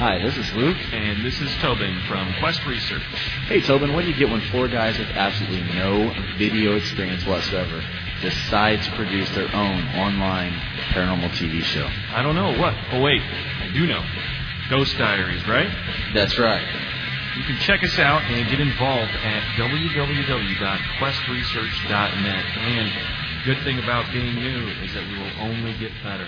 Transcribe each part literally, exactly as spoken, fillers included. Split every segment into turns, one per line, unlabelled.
Hi, this is Luke.
And this is Tobin from Quest Research.
Hey, Tobin, what do you get when four guys with absolutely no video experience whatsoever decide to produce their own online paranormal T V show?
I don't know. What? Oh, wait. I do know. Ghost Diaries, right?
That's right.
You can check us out and get involved at w w w dot quest research dot net. And the good thing about being new is that we will only get better.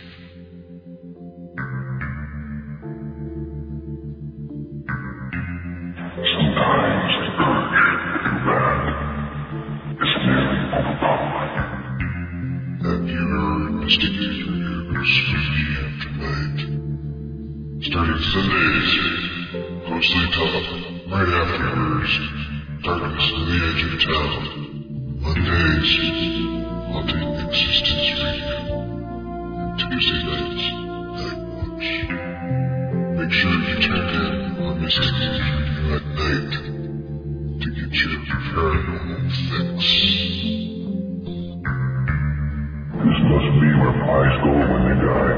Sometimes the urge to do bad is nearly overpowering. Have you ever investigated your neighbors spooky after night? Starting Sundays, closely tough, right after hers, darkness to the edge of town. Mondays, haunting existence radio. And Tuesday nights, night watch. Make sure you tune in on Mystic News Radio at night to get your paranormal fix. This must be where pies go when they die.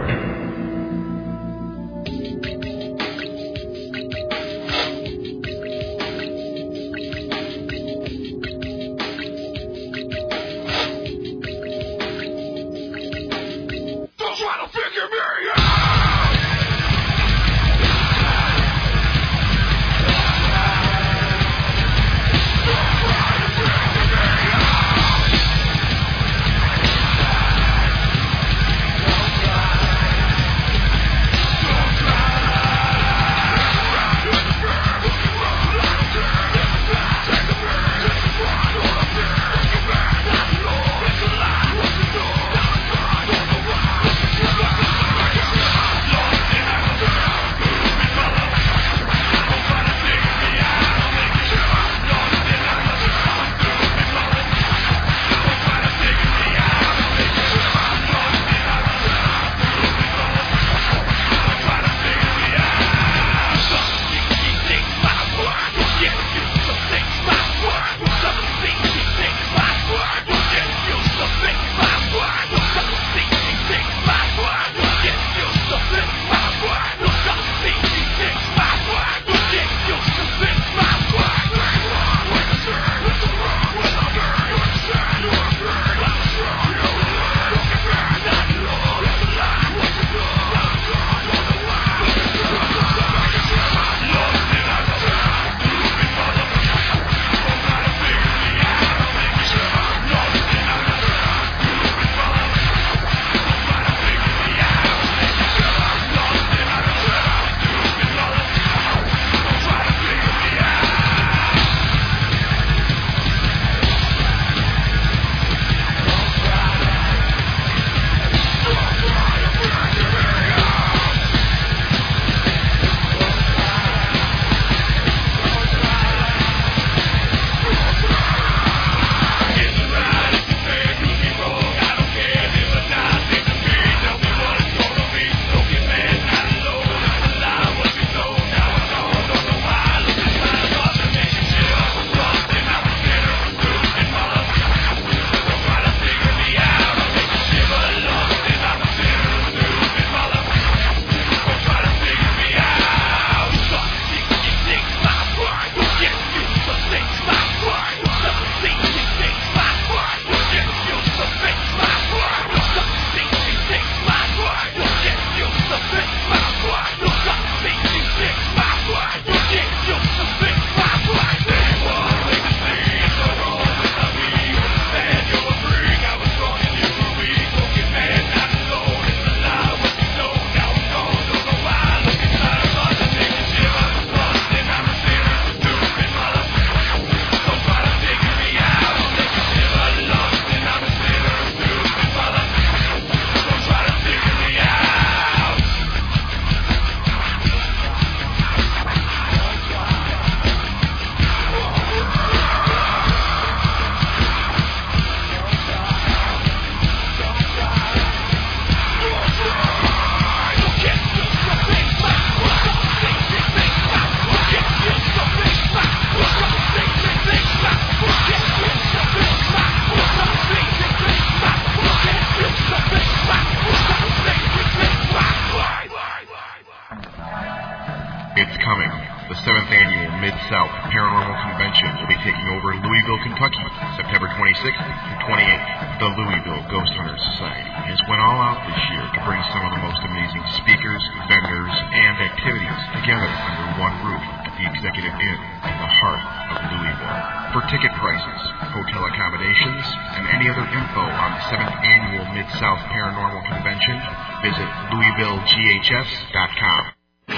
coming. The seventh Annual Mid-South Paranormal Convention will be taking over Louisville, Kentucky, September twenty-sixth through twenty-eighth. The Louisville Ghost Hunters Society has went all out this year to bring some of the most amazing speakers, vendors, and activities together under one roof at the Executive Inn in the heart of Louisville. For ticket prices, hotel accommodations, and any other info on the seventh Annual Mid-South Paranormal Convention, visit Louisville G H S dot com.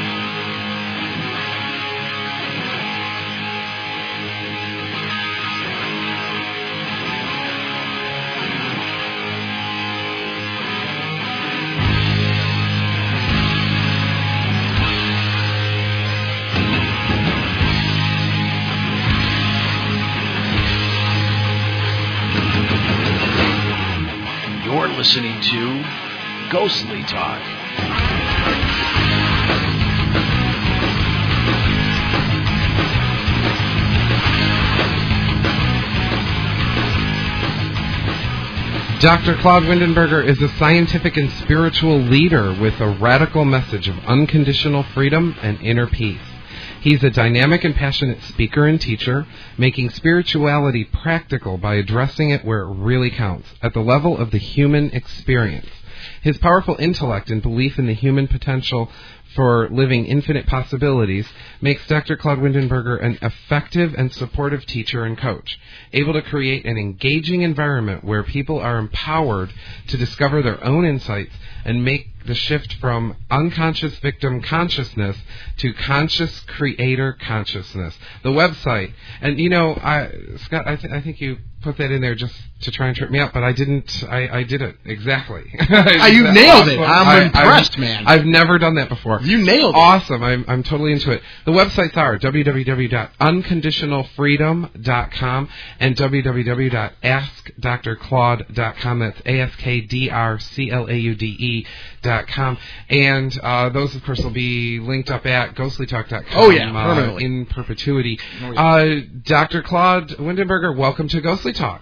Listening to Ghostly Talk.
Doctor Claude Windenberger is a scientific and spiritual leader with a radical message of unconditional freedom and inner peace. He's a dynamic and passionate speaker and teacher, making spirituality practical by addressing it where it really counts, at the level of the human experience. His powerful intellect and belief in the human potential for living infinite possibilities makes Doctor Claude Windenberger an effective and supportive teacher and coach, able to create an engaging environment where people are empowered to discover their own insights and make the shift from unconscious victim consciousness to conscious creator consciousness. The website, and you know, I, Scott, I, th- I think you put that in there just to try and trip me up, but I didn't. I, I did it exactly.
I, you nailed awesome. it. I'm
I,
impressed,
I've,
man.
I've never done that before.
You nailed it.
Awesome. I'm I'm totally into it. The websites are w w w dot unconditional freedom dot com and w w w dot ask dr claude dot com. That's A S K D R C L A U D E dot com. And uh, those, of course, will be linked up at ghostly talk dot com.
Oh, yeah,
uh, in perpetuity. Oh, yeah. uh, Doctor Claude Windenberger, welcome to Ghostly Talk.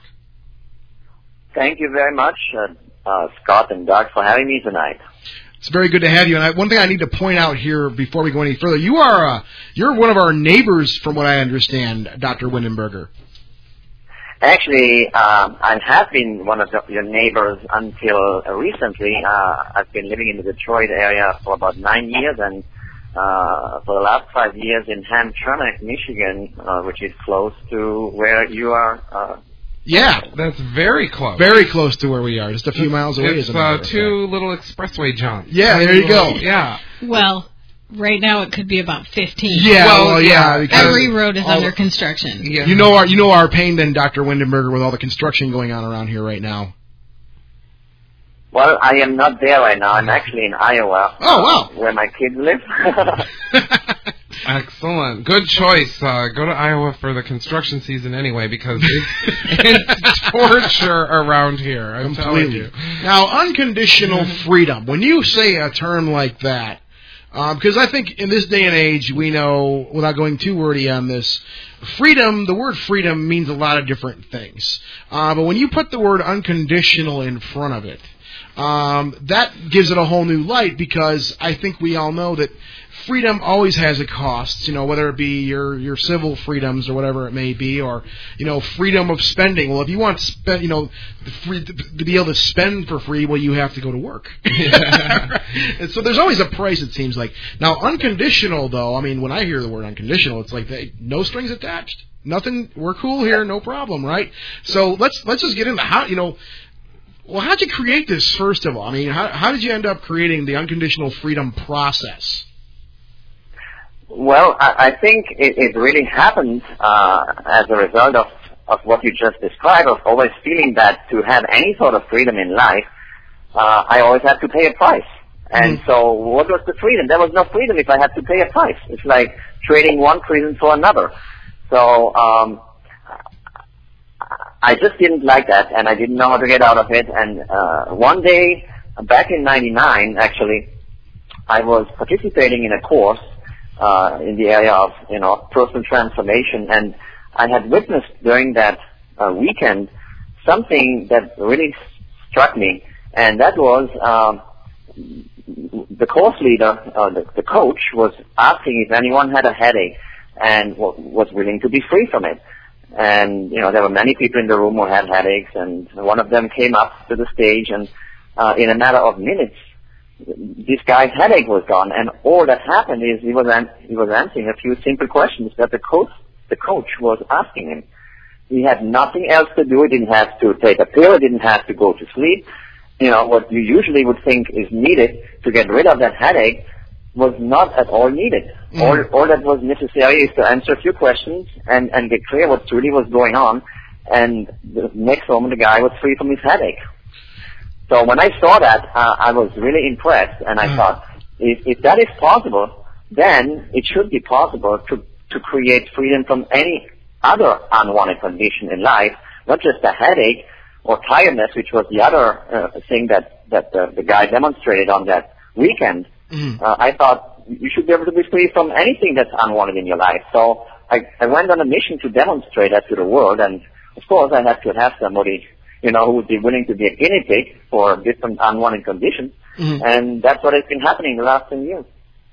Thank you very much, uh, uh, Scott and Doug, for having me tonight.
It's very good to have you. And I, one thing I need to point out here before we go any further, you are uh, you're one of our neighbors, from what I understand, Doctor Windenberger.
Actually, um, I have been one of your neighbors until recently. Uh, I've been living in the Detroit area for about nine years, and uh, for the last five years in Hamtramck, Michigan, uh, which is close to where you are. Uh,
yeah,
that's very close.
Very close to where we are, just a few miles away.
It's uh, two little expressway jumps.
Yeah, there you go.
Yeah.
Well, right now it could be about fifteen.
Yeah, well, well yeah.
yeah every road is under construction.
Yeah. You know our, you know our pain then, Doctor Windenberger, with all the construction going on around here right now.
Well, I am not there right now. I'm actually in Iowa.
Oh, wow.
Where my kids live.
Excellent. Good choice. Uh, go to Iowa for the construction season anyway, because it's, it's torture around here. I'm telling you.
Now, unconditional mm-hmm. freedom. When you say a term like that, uh, because I think in this day and age, we know, without going too wordy on this, freedom, the word freedom means a lot of different things. Uh, but when you put the word unconditional in front of it, Um, that gives it a whole new light, because I think we all know that freedom always has a cost, you know, whether it be your, your civil freedoms or whatever it may be, or, you know, freedom of spending. Well, if you want to spend, you know, free, to be able to spend for free, well, you have to go to work. And so there's always a price, it seems like. Now, unconditional, though, I mean, when I hear the word unconditional, it's like they, no strings attached. Nothing, we're cool here, no problem, right? So let's let's just get into how, you know, well, how did you create this, first of all? I mean, how, how did you end up creating the unconditional freedom process?
Well, I, I think it, it really happened uh, as a result of, of what you just described, of always feeling that to have any sort of freedom in life, uh, I always had to pay a price. And mm-hmm. so what was the freedom? There was no freedom if I had to pay a price. It's like trading one prison for another. So um I just didn't like that, and I didn't know how to get out of it. And uh, one day, back in ninety-nine, actually, I was participating in a course uh, in the area of, you know, personal transformation, and I had witnessed during that uh, weekend something that really struck me, and that was um, the course leader, uh, the, the coach, was asking if anyone had a headache and w- was willing to be free from it. And, you know, there were many people in the room who had headaches, and one of them came up to the stage, and uh, in a matter of minutes, this guy's headache was gone. And all that happened is he was an- he was answering a few simple questions that the coach the coach was asking him. He had nothing else to do. He didn't have to take a pill. He didn't have to go to sleep. You know, what you usually would think is needed to get rid of that headache was not at all needed. Mm. All, all that was necessary is to answer a few questions and, and get clear what truly was going on. And the next moment, the guy was free from his headache. So when I saw that, uh, I was really impressed. And I mm. thought, if, if that is possible, then it should be possible to, to create freedom from any other unwanted condition in life, not just a headache or tiredness, which was the other uh, thing that, that the, the guy demonstrated on that weekend. Mm-hmm. Uh, I thought you should be able to be free from anything that's unwanted in your life. So I, I went on a mission to demonstrate that to the world, and of course I had to have somebody, you know, who would be willing to be a guinea pig for different unwanted conditions, mm-hmm. and that's what has been happening the last ten years.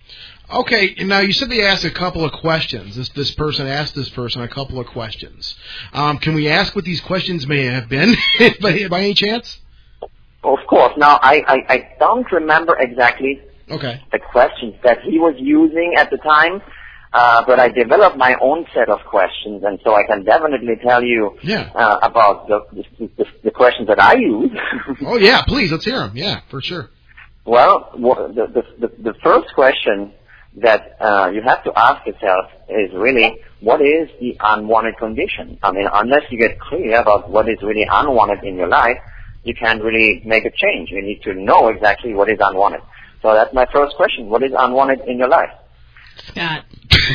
Okay, now you said they asked a couple of questions. This this person asked this person a couple of questions. Um, can we ask what these questions may have been, by, by any chance?
Of course. Now, I, I, I don't remember exactly okay. the questions that he was using at the time, uh, but I developed my own set of questions, and so I can definitely tell you
yeah.
uh, about the, the, the, the questions that I use.
Oh, yeah, please, let's hear them. Yeah, for sure.
Well, the, the, the, the first question that uh, you have to ask yourself is really, what is the unwanted condition? I mean, unless you get clear about what is really unwanted in your life, you can't really make a change. You need to know exactly what is unwanted. So that's my first question. What is unwanted in your life?
Scott.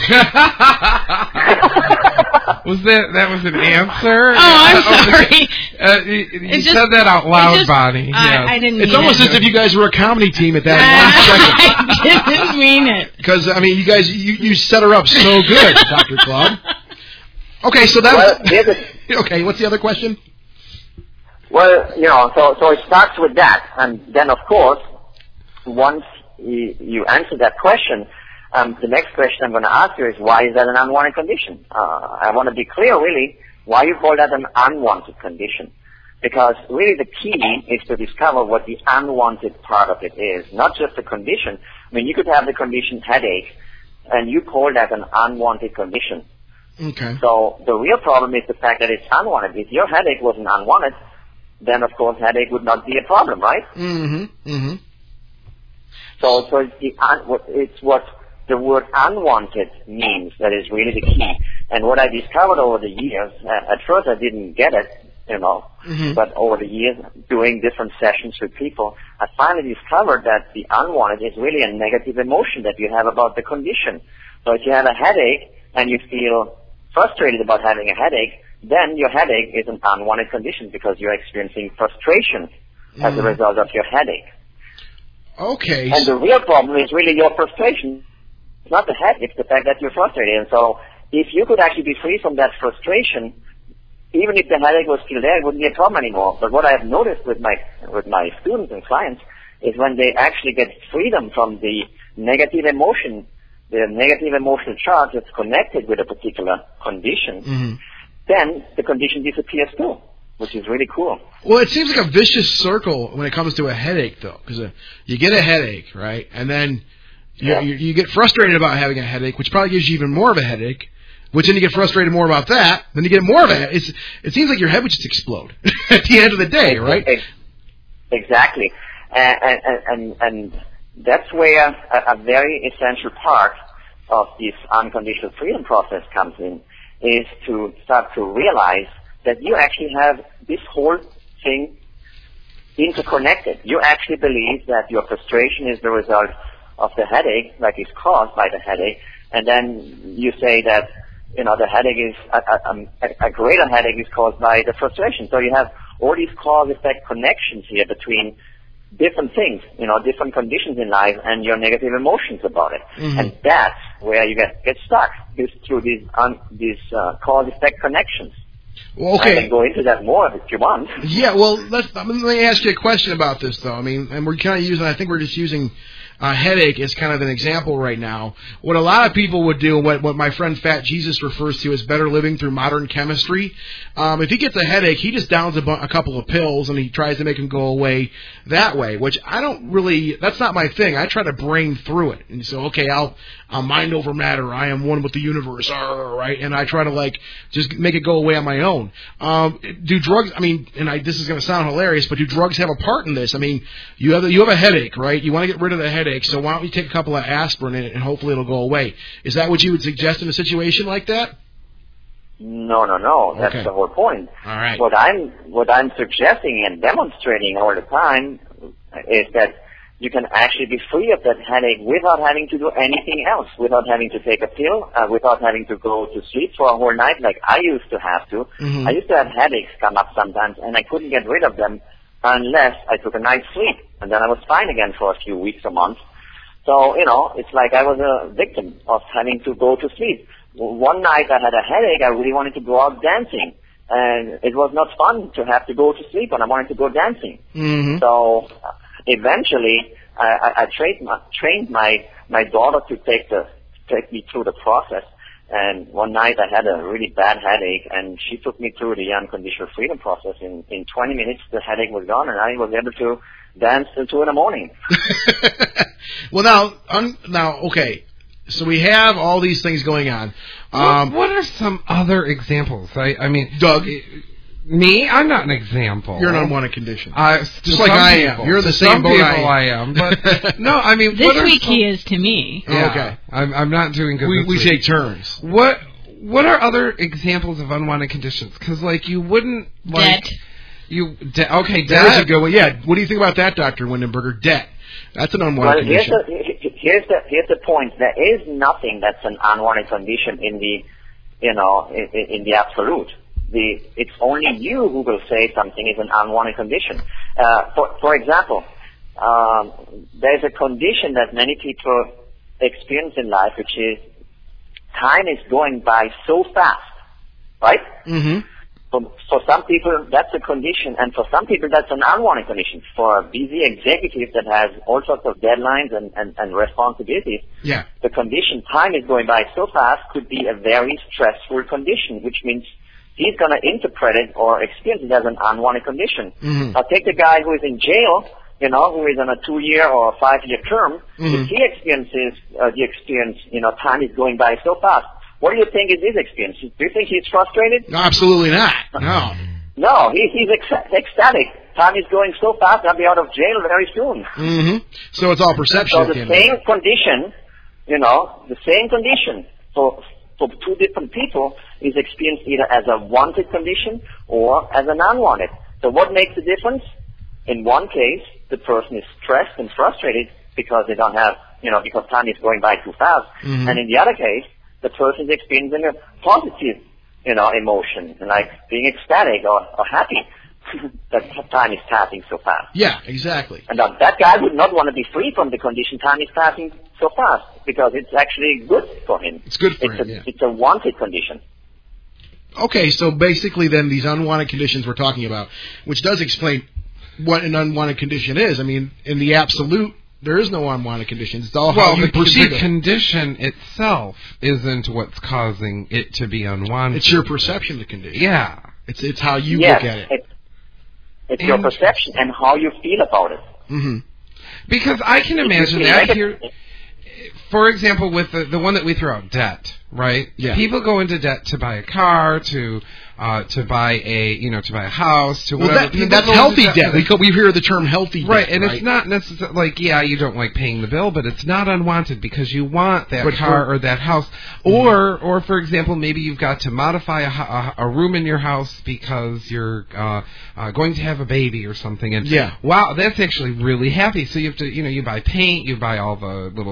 was that that was an answer?
Oh, I'm sorry.
Uh, you you
just,
said that out loud,
just,
Bonnie.
I,
yeah.
I didn't
It's
mean
almost
it.
as if you guys were a comedy team at that one second.
I didn't mean it.
Because, I mean, you guys, you, you set her up so good, Doctor Claude. Okay, so that
well,
was... Okay, what's the other question?
Well, you know, so, so it starts with that. And then, of course, once you, you answer that question, um, the next question I'm going to ask you is, why is that an unwanted condition? Uh, I want to be clear, really, why you call that an unwanted condition. Because really the key is to discover what the unwanted part of it is, not just the condition. I mean, you could have the condition headache, and you call that an unwanted condition.
Okay.
So the real problem is the fact that it's unwanted. If your headache wasn't unwanted, then of course headache would not be a problem, right?
Mm-hmm. Mm-hmm.
So, so it's, the un, it's what the word unwanted means that is really the key. And what I discovered over the years, uh, at first I didn't get it, you know, mm-hmm. but over the years, doing different sessions with people, I finally discovered that the unwanted is really a negative emotion that you have about the condition. So if you have a headache and you feel frustrated about having a headache, then your headache is an unwanted condition because you're experiencing frustration mm-hmm. as a result of your headache.
Okay.
And the real problem is really your frustration. It's not the headache, it's the fact that you're frustrated. And so if you could actually be free from that frustration, even if the headache was still there, it wouldn't be a problem anymore. But what I have noticed with my with my students and clients is when they actually get freedom from the negative emotion, the negative emotional charge that's connected with a particular condition, mm-hmm. then the condition disappears too, which is really cool.
Well, it seems like a vicious circle when it comes to a headache, though, because uh, you get a headache, right, and then you, yeah. you, you get frustrated about having a headache, which probably gives you even more of a headache. Which then you get frustrated more about that, then you get more of it. It's, it seems like your head would just explode at the end of the day, right?
Exactly. And, and, and, and that's where a, a very essential part of this unconditional freedom process comes in, is to start to realize that you actually have this whole thing interconnected. You actually believe that your frustration is the result of the headache, like it's caused by the headache, and then you say that you know, the headache is, a, a, a greater headache is caused by the frustration. So you have all these cause-effect connections here between different things, you know, different conditions in life and your negative emotions about it. Mm-hmm. And that's where you get, get stuck, is through these, um, these uh, cause-effect connections.
Well, okay.
I can go into that more if you want.
Yeah, well, let's, let me ask you a question about this, though. I mean, and we're kind of using, I think we're just using uh, headache as kind of an example right now. What a lot of people would do, what, what my friend Fat Jesus refers to as better living through modern chemistry, um, if he gets a headache, he just downs a, bu- a couple of pills and he tries to make them go away that way, which I don't really, that's not my thing. I try to brain through it. And so, okay, I'll, I'll mind over matter. I am one with the universe, right? And I try to, like, just make it go away on my own. Um, do drugs, I mean, and I, this is going to sound hilarious, but do drugs have a part in this? I mean, you have a, you have a headache, right? You want to get rid of the headache, so why don't you take a couple of aspirin and, and hopefully it'll go away? Is that what you would suggest in a situation like that?
No, no, no. That's
Okay.
the whole point.
All right.
What I'm what I'm suggesting and demonstrating all the time is that you can actually be free of that headache without having to do anything else, without having to take a pill, uh, without having to go to sleep for a whole night like I used to have to.
Mhm.
I used to have headaches come up sometimes, and I couldn't get rid of them unless I took a night's sleep, and then I was fine again for a few weeks or months. So, you know, it's like I was a victim of having to go to sleep. One night I had a headache, I really wanted to go out dancing, and it was not fun to have to go to sleep when I wanted to go dancing.
Mm-hmm.
So uh, eventually, I, I, I trained my, trained my my daughter to take the take me through the process. And one night I had a really bad headache, and she took me through the unconditional freedom process. In in twenty minutes, the headache was gone, and I was able to dance till two in the morning.
Well, now, un, now, okay. So we have all these things going on. Um,
what, what are some other examples? I, I mean,
Doug,
me, I'm not an example.
you're an unwanted condition.
Uh,
Just
to
like
some
I am.
people.
You're the
To
same
some
boat
people
I
I
am.
am. But no, I mean,
This
what are
week
some,
he is to me.
Yeah,
Okay.
I'm, I'm not doing good.
we
this
we
week.
take turns.
What What are other examples of unwanted conditions? Because like you wouldn't like
Debt.
you de- okay
There's a
debt.
good one. Yeah. What do you think about that, Doctor Windenberger? Debt. That's an unwanted
Well, here's
condition.
the here's the here's the point. There is nothing that's an unwanted condition in the, you know, in, in the absolute. The it's only you who will say something is an unwanted condition. Uh, for for example, um, there's a condition that many people experience in life, which is time is going by so fast, right?
Mm-hmm.
For, for some people, that's a condition, and for some people, that's an unwanted condition. For a busy executive that has all sorts of deadlines and, and, and responsibilities,
Yeah.
the condition, time is going by so fast, could be a very stressful condition, which means he's going to interpret it or experience it as an unwanted condition.
Mhm.
Now, take the guy who is in jail, you know, who is on a two-year or a five-year term.
Mhm.
If he experiences uh, the experience, you know, time is going by so fast, what do you think is his experience? Do you think he's frustrated?
No, absolutely not. No.
No, he, he's ec- ecstatic. Time is going so fast, I'll be out of jail very soon.
Mm-hmm. So it's all perception.
So
at
the
the end of it.
same condition, you know, the same condition for, for two different people is experienced either as a wanted condition or as an unwanted. So what makes the difference? In one case, the person is stressed and frustrated because they don't have, you know, because time is going by too fast.
Mhm.
And in the other case, the person is experiencing a positive, you know, emotion, like being ecstatic or, or happy that time is passing so fast.
Yeah, exactly.
And that, that guy would not want to be free from the condition time is passing so fast because it's actually good for him.
It's good for
it's
him,
a,
yeah.
It's a wanted condition.
Okay, so basically then these unwanted conditions we're talking about, which does explain what an unwanted condition is. I mean, in the absolute, there is no unwanted conditions. It's all
Well,
how you
the,
perceive
the
it.
condition itself isn't what's causing it to be unwanted.
It's your perception of the condition.
Yeah.
It's it's how you
yes,
look at it.
It's, it's your perception and how you feel about it.
Mm-hmm.
Because I can
If you
imagine
feel
that
negative-
here, for example, with the, the one that we throw out, debt, right?
Yeah.
People go into debt to buy a car, to uh, to buy a you know to buy a house, to
Well,
whatever.
that,
People
that's
go into
healthy
debt
debt.
for
We,
the-
co- we hear the term healthy debt.
Right, and
right?
it's not necessarily like, yeah, you don't like paying the bill, but it's not unwanted because you want that
But
car
for-
or that house. Or, or for example, maybe you've got to modify a, ho- a, a room in your house because you're uh, uh, going to have a baby or something. And
Yeah.
wow, that's actually really happy. So you have to, you know, you buy paint, you buy all the little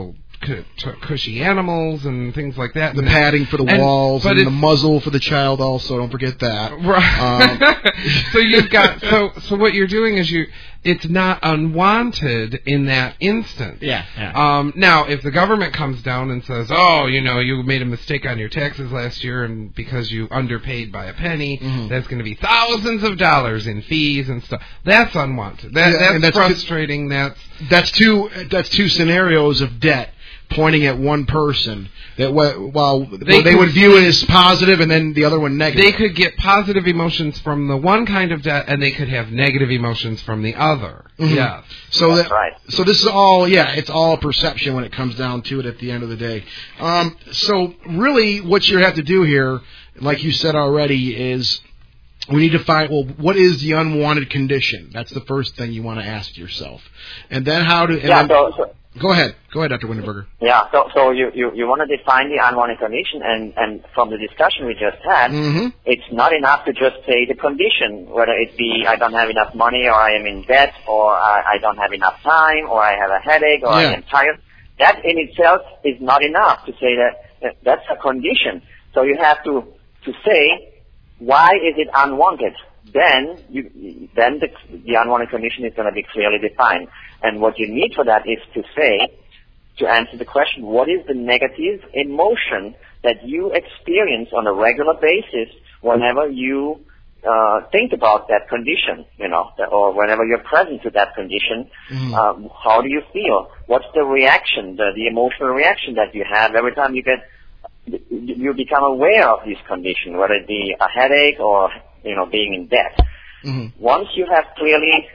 cu- t- cushy animals and things like that.
The
and
padding for the
and,
walls
but
and the muzzle for the child also. Don't forget that.
Right.
Um,
so you've got so so what you're doing is you it's not unwanted in that instance.
Yeah. yeah.
Um, now, if the government comes down and says, "Oh, you know, you made a mistake on your taxes last year, and because you underpaid by a penny,
Mhm.
that's going to be thousands of dollars in fees and stuff,h that's unwanted. That,
Yeah,
that's,
and that's
frustrating. That's
That's two. That's two scenarios of debt pointing at one person. That wh- while
They
they, they
could-
would view it as positive, and then the other one negative.
they could get positive emotions from the one kind of debt, and they could have negative emotions from the other.
Mhm.
Yes.
So
That's
that,
right.
So this is all, yeah, it's all perception when it comes down to it at the end of the day. Um, so really, what you have to do here, like you said already, is we need to find, well, what is the unwanted condition? That's the first thing you want to ask yourself, and then how to. And
Yeah,
then,
so, so
go ahead, go ahead, Doctor Windenberger.
yeah, so so you, you, you want to define the unwanted condition, and, and from the discussion we just had,
Mm-hmm.
it's not enough to just say the condition, whether it be I don't have enough money, or I am in debt, or I, I don't have enough time, or I have a headache, or
Yeah.
I am tired. That in itself is not enough to say that, that that's a condition. So you have to to say, why is it unwanted? Then you, then the, the unwanted condition is going to be clearly defined. And what you need for that is to say, to answer the question, what is the negative emotion that you experience on a regular basis whenever you uh, think about that condition, you know, or whenever you're present to that condition?
Mm-hmm.
Uh, how do you feel? What's the reaction, the, the emotional reaction that you have every time you get you become aware of this condition, whether it be a headache or, you know, being in debt.
Mm-hmm.
Once you have clearly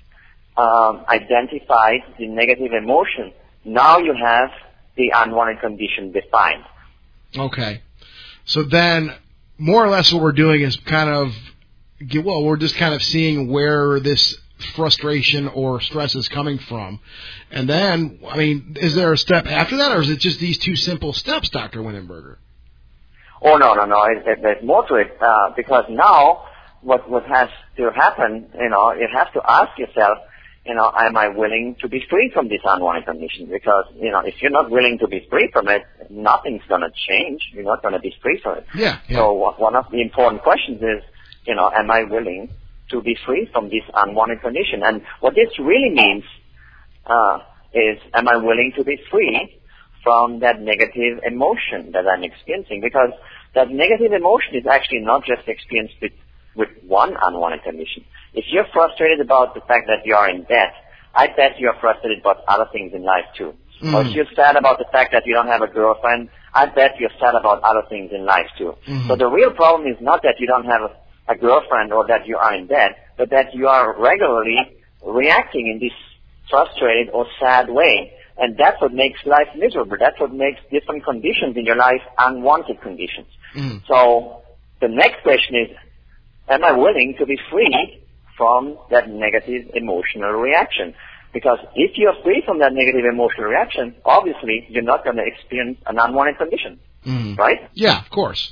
um, identified the negative emotion, now you have the unwanted condition defined.
Okay. So then, more or less what we're doing is kind of, well, we're just kind of seeing where this frustration or stress is coming from. And then, I mean, is there a step after that, or is it just these two simple steps, Doctor Windenberger?
Oh, no, no, no. It, it, there's more to it, uh, because now what, what has to happen, you know, you have to ask yourself, you know, am I willing to be free from this unwanted condition? Because, you know, if you're not willing to be free from it, nothing's going to change. You're not going to be free from it.
Yeah, yeah.
So one one of the important questions is, you know, am I willing to be free from this unwanted condition? And what this really means uh, is, am I willing to be free from that negative emotion that I'm experiencing? Because that negative emotion is actually not just experienced with, with one unwanted condition. If you're frustrated about the fact that you are in debt, I bet you're frustrated about other things in life too.
Mm.
Or if you're sad about the fact that you don't have a girlfriend, I bet you're sad about other things in life too.
Mm-hmm.
So the real problem is not that you don't have a, a girlfriend or that you are in debt, but that you are regularly reacting in this frustrated or sad way. And that's what makes life miserable. That's what makes different conditions in your life unwanted conditions.
Mm.
So the next question is, am I willing to be free from that negative emotional reaction? Because if you're free from that negative emotional reaction, obviously you're not going to experience an unwanted condition,
Mm.
right?
Yeah, of course.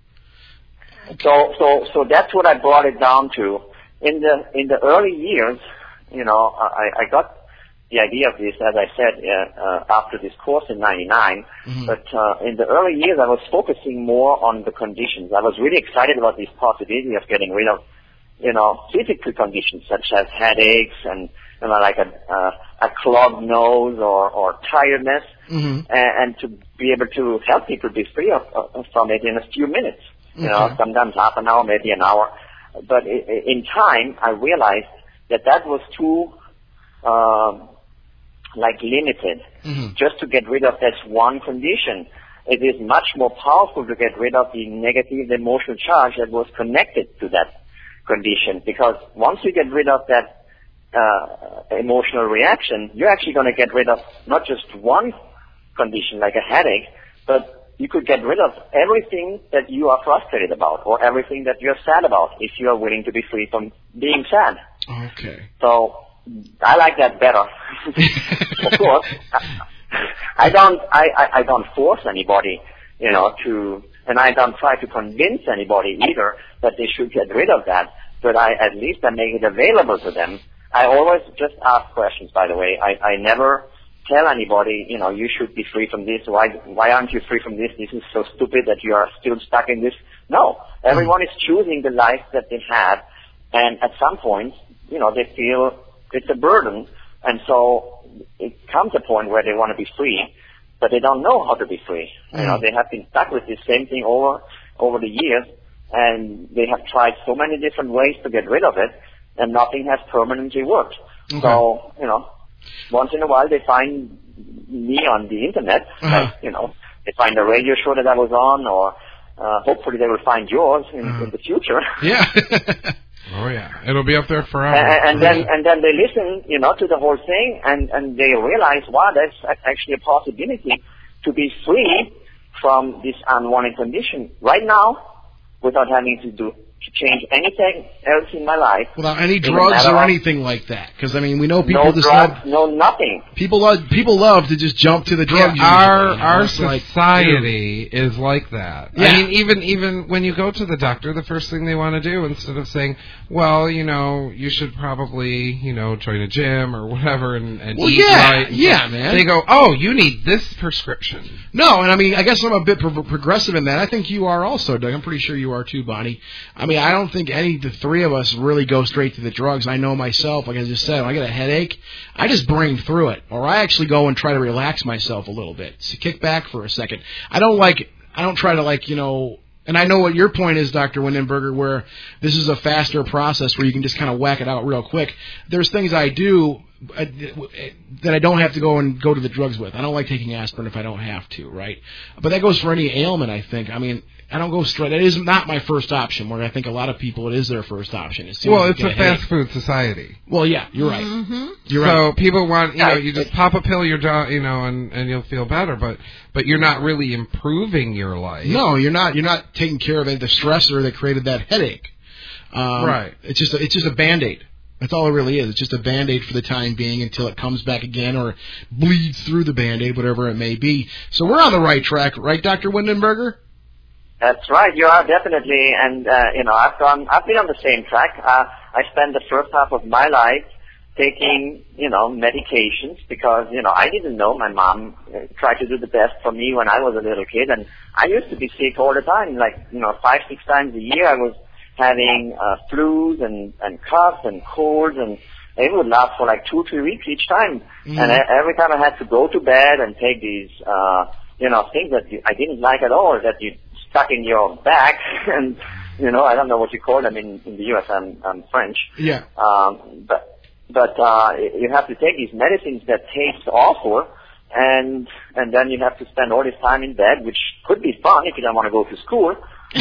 So, so, so that's what I brought it down to. In the in the early years, you know, I, I got the idea of this, as I said, uh, uh, after this course in ninety-nine.
Mm-hmm.
But uh, in the early years, I was focusing more on the conditions. I was really excited about this possibility of getting rid of, you know, physical conditions such as headaches and, you know, like a uh, a clogged nose or, or tiredness,
Mm-hmm.
and, and to be able to help people be free of, of, from it in a few minutes. You know,
Okay.
sometimes half an hour, maybe an hour. But i- i- in time, I realized that that was too, um, like limited.
Mm-hmm.
Just to get rid of this one condition, it is much more powerful to get rid of the negative emotional charge that was connected to that condition. Because once you get rid of that uh, emotional reaction, you're actually going to get rid of not just one condition like a headache, but you could get rid of everything that you are frustrated about or everything that you're sad about if you are willing to be free from being sad.
Okay.
So I like that better. Of course, I, I don't. I, I, I don't force anybody, you know, to, and I don't try to convince anybody either that they should get rid of that. But I at least I make it available to them. I always just ask questions. By the way, I, I never tell anybody, you know, you should be free from this. Why why aren't you free from this? This is so stupid that you are still stuck in this. No, everyone is choosing the life that they have, and at some point, you know, they feel it's a burden, and so it comes a point where they want to be free, but they don't know how to be free. Mm. You know, they have been stuck with this same thing over over the years, and they have tried so many different ways to get rid of it, and nothing has permanently worked. Okay. So, you know, once in a while they find me on the internet, uh-huh. like, you know, they find a radio show that I was on, or uh, hopefully they will find yours in, uh-huh. in the future.
Yeah. Oh yeah, it'll be up there forever.
And, and then and then they listen, you know, to the whole thing, and and they realize, wow, that's actually a possibility to be free from this unwanted condition right now, without having to do to change anything else in my life.
Without any drugs or anything like that. Because, I mean, we know people
no
just
drugs,
love...
No nothing.
People love, people love to just jump to the drugs.
Yeah, our
usually,
our
like,
society is like that.
Yeah.
I mean, even even when you go to the doctor, the first thing they want to do, instead of saying, well, you know, you should probably, you know, join a gym or whatever and, and
well,
eat
yeah,
right.
Yeah,
so
man.
They go, oh, you need this prescription.
No, and I mean, I guess I'm a bit pro- progressive in that. I think you are also, Doug. I'm pretty sure you are too, Bonnie. I mean, I don't think any the three of us really go straight to the drugs. I know myself, like I just said, when I get a headache, I just brain through it, or I actually go and try to relax myself a little bit, so kick back for a second. I don't like, I don't try to like, you know, and I know what your point is, Doctor Windenberger, where this is a faster process where you can just kind of whack it out real quick. There's things I do that I don't have to go and go to the drugs with. I don't like taking aspirin if I don't have to, right? But that goes for any ailment, I think. I mean, I don't go straight. It is not my first option, where I think a lot of people it is their first option.
Well, it's a fast food society.
Well, yeah, you're right.
Mm-hmm.
You're
so
right.
people want, you know, you just pop a pill, you're done, you know, and, and you'll feel better, but but you're not really improving your life.
No, you're not. You're not taking care of the stressor that created that headache. Um,
right.
It's just a, it's just a Band-Aid. That's all it really is. It's just a Band-Aid for the time being until it comes back again or bleeds through the Band-Aid, whatever it may be. So we're on the right track, right, Doctor Windenberger?
That's right. You are definitely, and uh, you know, I've gone, I've been on the same track. Uh, I spent the first half of my life taking, you know, medications because, you know, I didn't know. My mom tried to do the best for me when I was a little kid, and I used to be sick all the time. Like, you know, five, six times a year, I was having uh, flus and and coughs and colds, and it would last for like two, three weeks each time. Mm. And I, every time I had to go to bed and take these, uh, you know, things that you, I didn't like at all, that you stuck in your back, and you know, I don't know what you call them in, in the U S. I'm, I'm French.
Yeah.
Um, but but uh, you have to take these medicines that taste awful, and and then you have to spend all this time in bed, which could be fun if you don't want to go to school. But,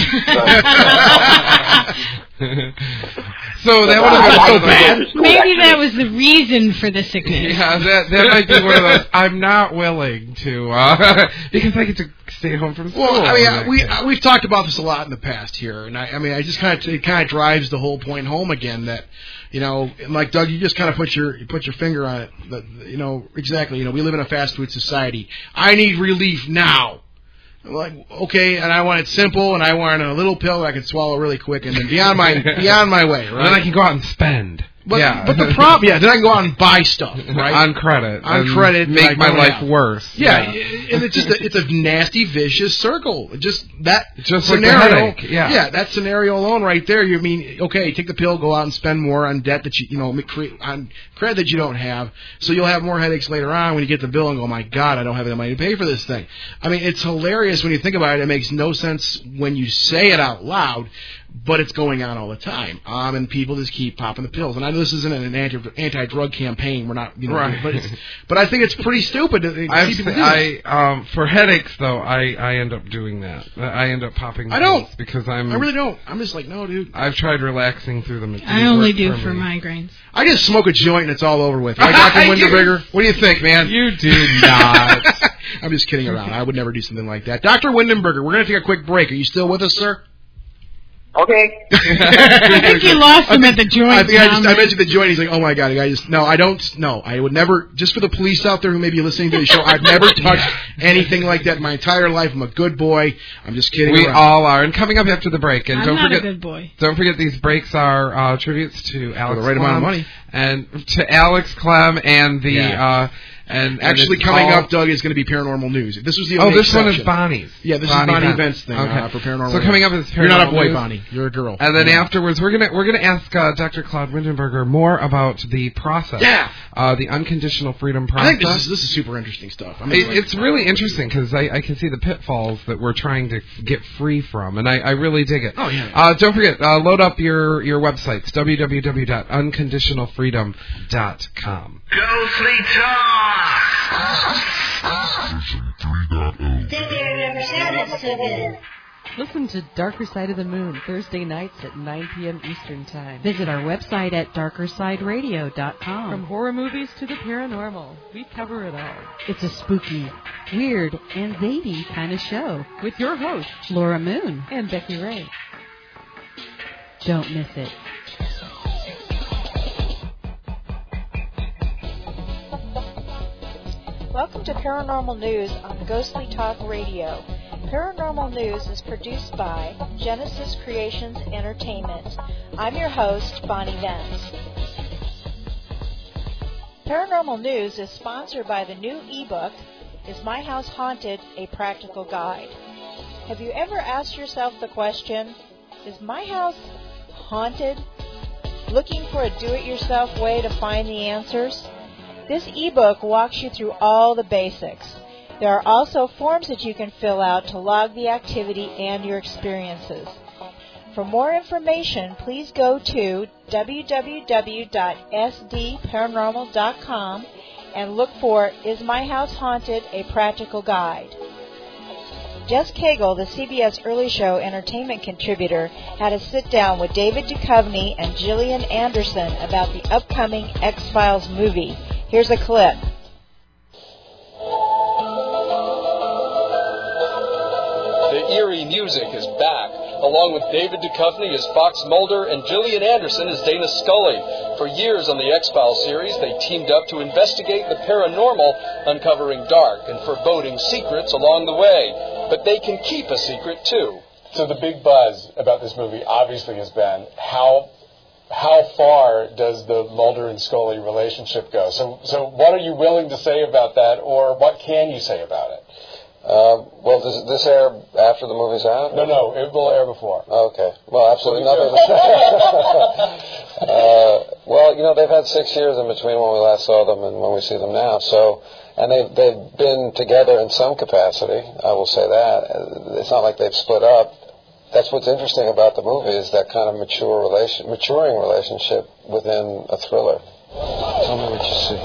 so that would have been so bad.
Maybe that was the reason for the sickness.
Yeah, that that might be one of those. I'm not willing to uh, because I get to stay home from school.
Well, I mean, uh, we uh, we've talked about this a lot in the past here, and I, I mean, I just kind of it kind of drives the whole point home again that, you know, like Doug, you just kind of put your you put your finger on it. That, you know, exactly. You know, we live in a fast food society. I need relief now. Like, okay, and I want it simple, and I want a little pill that I can swallow really quick, and then beyond my beyond my way, right?
And then I can go out and spend.
But,
yeah.
but the problem, yeah, then I can go out and buy stuff, right?
On credit.
On credit.
Make my life
have.
worse.
Yeah, yeah, and it's just a, it's a nasty, vicious circle. Just that
just
scenario.
Like the headache. Yeah.
yeah, that scenario alone right there, you mean, okay, take the pill, go out and spend more on debt that you, you know, on credit that you don't have, so you'll have more headaches later on when you get the bill and go, oh my God, I don't have any money to pay for this thing. I mean, it's hilarious when you think about it. It makes no sense when you say it out loud, but it's going on all the time. Um, and people just keep popping the pills. And I know this isn't an anti, anti-drug campaign. We're not, you know,
right.
but it's, but I think it's pretty stupid to, to
I've
see people
se-
do
I, um, for headaches, though, I, I end up doing that. I end up popping
I
pills
don't.
because I'm...
I really don't. I'm just like, no, dude.
I've tried relaxing through them.
I only do
for,
for
me.
migraines.
I just smoke a joint and it's all over with. Right, Doctor Windenberger? What do you think, man?
You do not.
I'm just kidding around. I would never do something like that. Doctor Windenberger, we're going to take a quick break. Are you still with us, sir?
Okay.
I think you lost him at the joint.
I think I just I mentioned the joint. He's like, oh my God, I just no, I don't. No, I would never. Just for the police out there who may be listening to the show, I've never touched anything like that in my entire life. I'm a good boy. I'm just kidding.
We
around.
all are. And coming up after the break, and
I'm
don't
not
forget,
a good boy.
Don't forget these breaks are uh, tributes to Alex
for the right
Clem
amount of money
and to Alex Clem and the.
Yeah.
Uh, And, and
Actually,
it's
coming
all-
up, Doug, is going to be Paranormal News. This was the
Oh,
only
this one is
exception.
Bonnie's.
Yeah, this
Bonnie
is Bonnie
Vance.
Vent's thing
Okay.
uh, for Paranormal
So
News.
coming up is
You're not a
Paranormal
boy,
News.
Bonnie. You're a girl.
And then
Yeah.
afterwards, we're gonna we're gonna ask uh, Doctor Claude Windenberger more about the process.
Yeah.
Uh, the unconditional freedom process.
I think this is this is super interesting stuff. I'm
It,
excited.
it's really interesting because I, I can see the pitfalls that we're trying to get free from, and I, I really dig it.
Oh, yeah.
Uh, don't forget, uh, load up your, your websites, w w w dot unconditional freedom dot com.
Ghostly Talk!
Listen to Darker Side of the Moon, Thursday nights at nine p.m. Eastern Time.
Visit our website at darker side radio dot com.
From horror movies to the paranormal, we cover it all.
It's a spooky, weird, and zany kind of show.
With your hosts,
Laura Moon
and Becky Ray.
Don't miss it.
Welcome to Paranormal News on Ghostly Talk Radio. Paranormal News is produced by Genesis Creations Entertainment. I'm your host, Bonnie Vance. Paranormal News is sponsored by the new ebook, Is My House Haunted? A Practical Guide. Have you ever asked yourself the question, is my house haunted? Looking for a do-it-yourself way to find the answers? This ebook walks you through all the basics. There are also forms that you can fill out to log the activity and your experiences. For more information, please go to w w w dot s d paranormal dot com and look for Is My House Haunted? A Practical Guide. Jess Cagle, the C B S Early Show entertainment contributor, had a sit-down with David Duchovny and Gillian Anderson about the upcoming X-Files movie. Here's a clip.
The eerie music is back, along with David Duchovny as Fox Mulder and Gillian Anderson as Dana Scully. For years on the X-Files series, they teamed up to investigate the paranormal, uncovering dark and foreboding secrets along the way. But they can keep a secret, too.
So the big buzz about this movie obviously has been how how far does the Mulder and Scully relationship go? So, so what are you willing to say about that, or what can you say about it?
Uh, well, does this air after the movie's out?
No, no, it will air before.
Okay. Well, absolutely nothing to say. uh, well, you know, they've had six years in between when we last saw them and when we see them now. So, and they've, they've been together in some capacity, I will say that. It's not like they've split up. That's what's interesting about the movie is that kind of mature relation, maturing relationship within a thriller. Tell me what you see.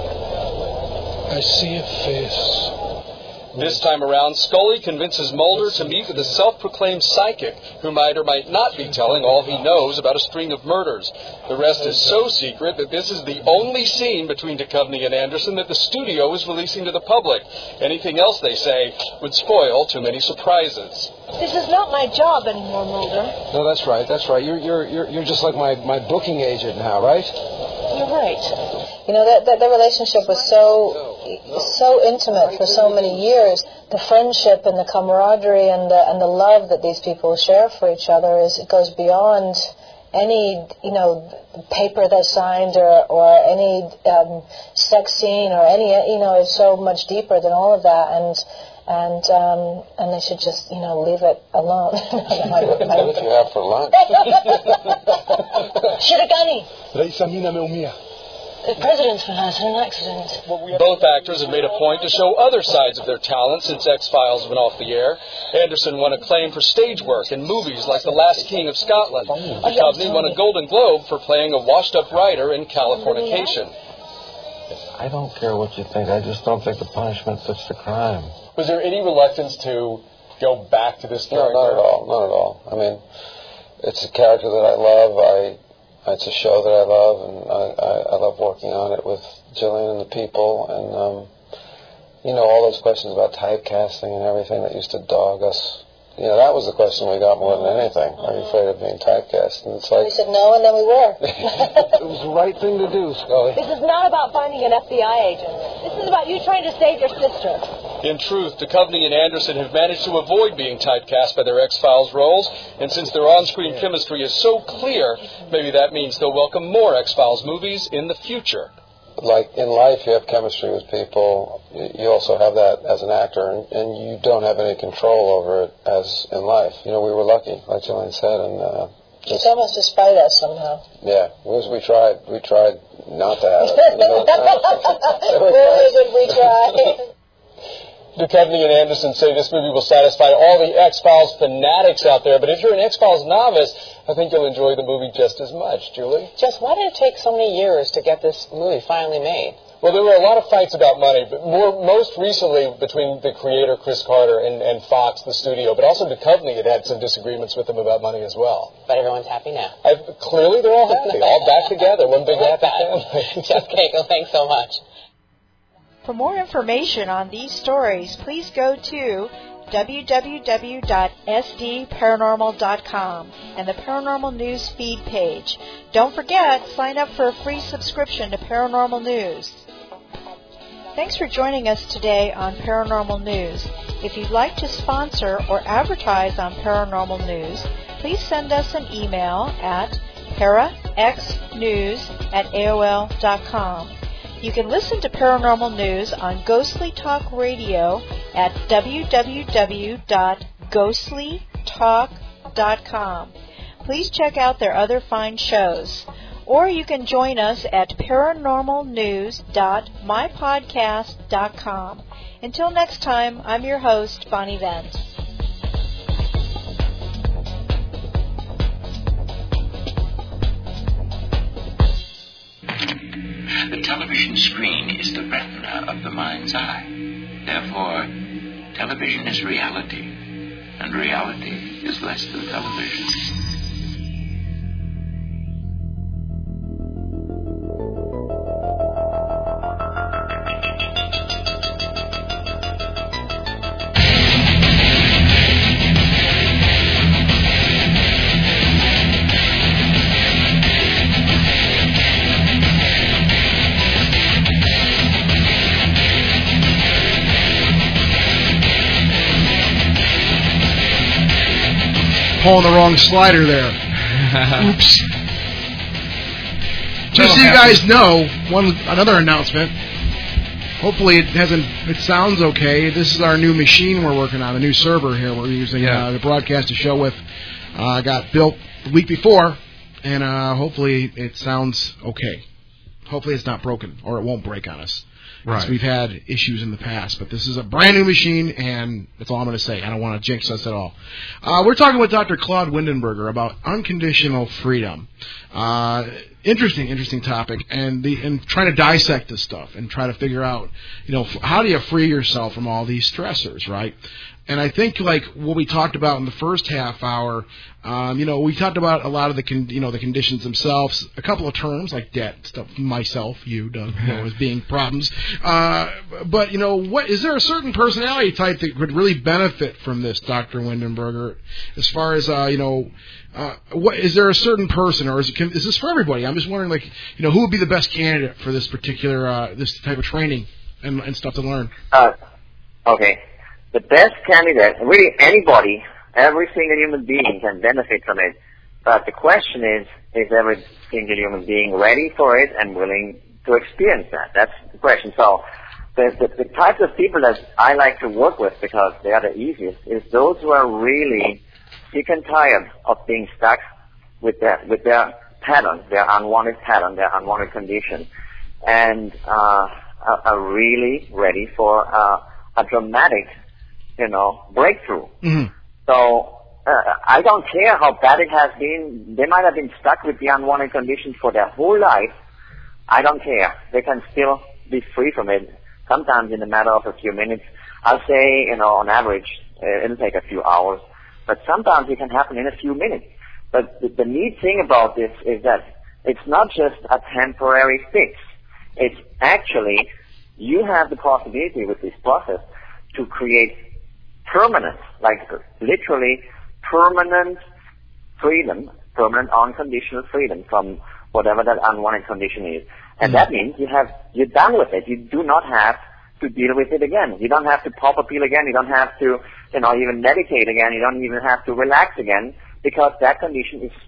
I see a face.
This time around, Scully convinces Mulder to meet with a self-proclaimed psychic who might or might not be telling all he knows about a string of murders. The rest is so secret that this is the only scene between Duchovny and Anderson that the studio is releasing to the public. Anything else, they say, would spoil too many surprises.
This is not my job anymore, Mulder.
No, that's right. That's right. You're you're you're you're just like my, my booking agent now, right?
You're right. You know, that, that the relationship was so so intimate for so many years. The friendship and the camaraderie and the and the love that these people share for each other is it goes beyond any, you know, paper that's signed or or any um, sex scene or any, you know, it's so much deeper than all of that. And and um, and they should just, you know, leave it alone.
What did you have for lunch?
Shiragani.
The president's been hurt in an accident.
Both actors have made a point to show other sides of their talent since X-Files went off the air. Anderson won acclaim for stage work in movies like The Last King of Scotland. Duchovny won a Golden Globe for playing a washed-up writer in Californication.
I don't care what you think. I just don't think the punishment fits the crime.
Was there any reluctance to go back to this character?
No, not at all. Not at all. I mean, it's a character that I love. I... It's a show that I love, and I, I, I love working on it with Gillian and the people, and, um, you know, all those questions about typecasting and everything that used to dog us. You know, that was the question we got more than anything. Are you afraid of being typecast? And it's like...
We said no, and then we were.
It was the right thing to do, Scully.
This is not about finding an F B I agent. This is about you trying to save your sister.
In truth, Duchovny and Anderson have managed to avoid being typecast by their X-Files roles, and since their on-screen chemistry is so clear, maybe that means they'll welcome more X-Files movies in the future.
like in life, you have chemistry with people. You also have that as an actor, and, and you don't have any control over it as in life. You know, we were lucky, like Jillian said, and uh,
it's almost despite us somehow.
Yeah, we, we tried. We tried not to have it. You know,
Really did we try?
Duchovny and Anderson say this movie will satisfy all the X-Files fanatics out there, but if you're an X-Files novice, I think you'll enjoy the movie just as much. Julie?
Just why did it take so many years to get this movie finally made?
Well, there were a lot of fights about money, but more, most recently between the creator, Chris Carter, and, and Fox, the studio, but also Duchovny had had some disagreements with them about money as well.
But everyone's happy now.
I, clearly they're all happy, all back together, one big happy family.
Jeff Cagle, thanks so much.
For more information on these stories, please go to w w w dot s d paranormal dot com and the Paranormal News feed page. Don't forget, sign up for a free subscription to Paranormal News. Thanks for joining us today on Paranormal News. If you'd like to sponsor or advertise on Paranormal News, please send us an email at paraxnews at a o l dot com. You can listen to Paranormal News on Ghostly Talk Radio at w w w dot ghostly talk dot com. Please check out their other fine shows. Or you can join us at paranormal news dot my podcast dot com. Until next time, I'm your host, Bonnie Vent.
The television screen is the retina of the mind's eye. Therefore, television is reality, and reality is less than television.
Pulling the wrong slider there. Oops. Just so you guys know, one another announcement. Hopefully it hasn't. It sounds okay. This is our new machine we're working on, a new server here we're using
Yeah.
uh, to broadcast the show with. Uh, got built the week before, and uh, hopefully it sounds okay. Hopefully it's not broken, or it won't break on us.
Right.
We've had issues in the past, but this is a brand new machine, and that's all I'm going to say. I don't want to jinx us at all. Uh, we're talking with Doctor Claude Windenberger about unconditional freedom. Uh, interesting, interesting topic, and the and trying to dissect this stuff and try to figure out, you know, how do you free yourself from all these stressors, right? And I think, like what we talked about in the first half hour, um, you know, we talked about a lot of the, con- you know, the conditions themselves. A couple of terms like debt, stuff. Myself, you, Doug, you know, as being problems. Uh, but you know, what is there a certain personality type that would really benefit from this, Doctor Windenberger? As far as uh, you know, uh, what is there a certain person, or is it is this for everybody? I'm just wondering, like, you know, who would be the best candidate for this particular uh, this type of training and, and stuff to learn?
Uh, okay. The best candidate, really anybody, every single human being can benefit from it. But the question is, is every single human being ready for it and willing to experience that? That's the question. So the, the, the types of people that I like to work with, because they are the easiest, is those who are really sick and tired of being stuck with their, with their pattern, their unwanted pattern, their unwanted condition, and uh, are, are really ready for uh, a dramatic, you know, breakthrough.
Mm-hmm.
So uh, I don't care how bad it has been. They might have been stuck with the unwanted conditions for their whole life. I don't care. They can still be free from it, sometimes in a matter of a few minutes. I'll say, you know, on average, uh, it'll take a few hours. But sometimes it can happen in a few minutes. But the, the neat thing about this is that it's not just a temporary fix. It's actually, you have the possibility with this process to create permanent, like literally permanent freedom, permanent unconditional freedom from whatever that unwanted condition is. And mm-hmm. that means you have, you're done with it. You do not have to deal with it again. You don't have to pop a pill again. You don't have to, you know, even meditate again. You don't even have to relax again, because that condition is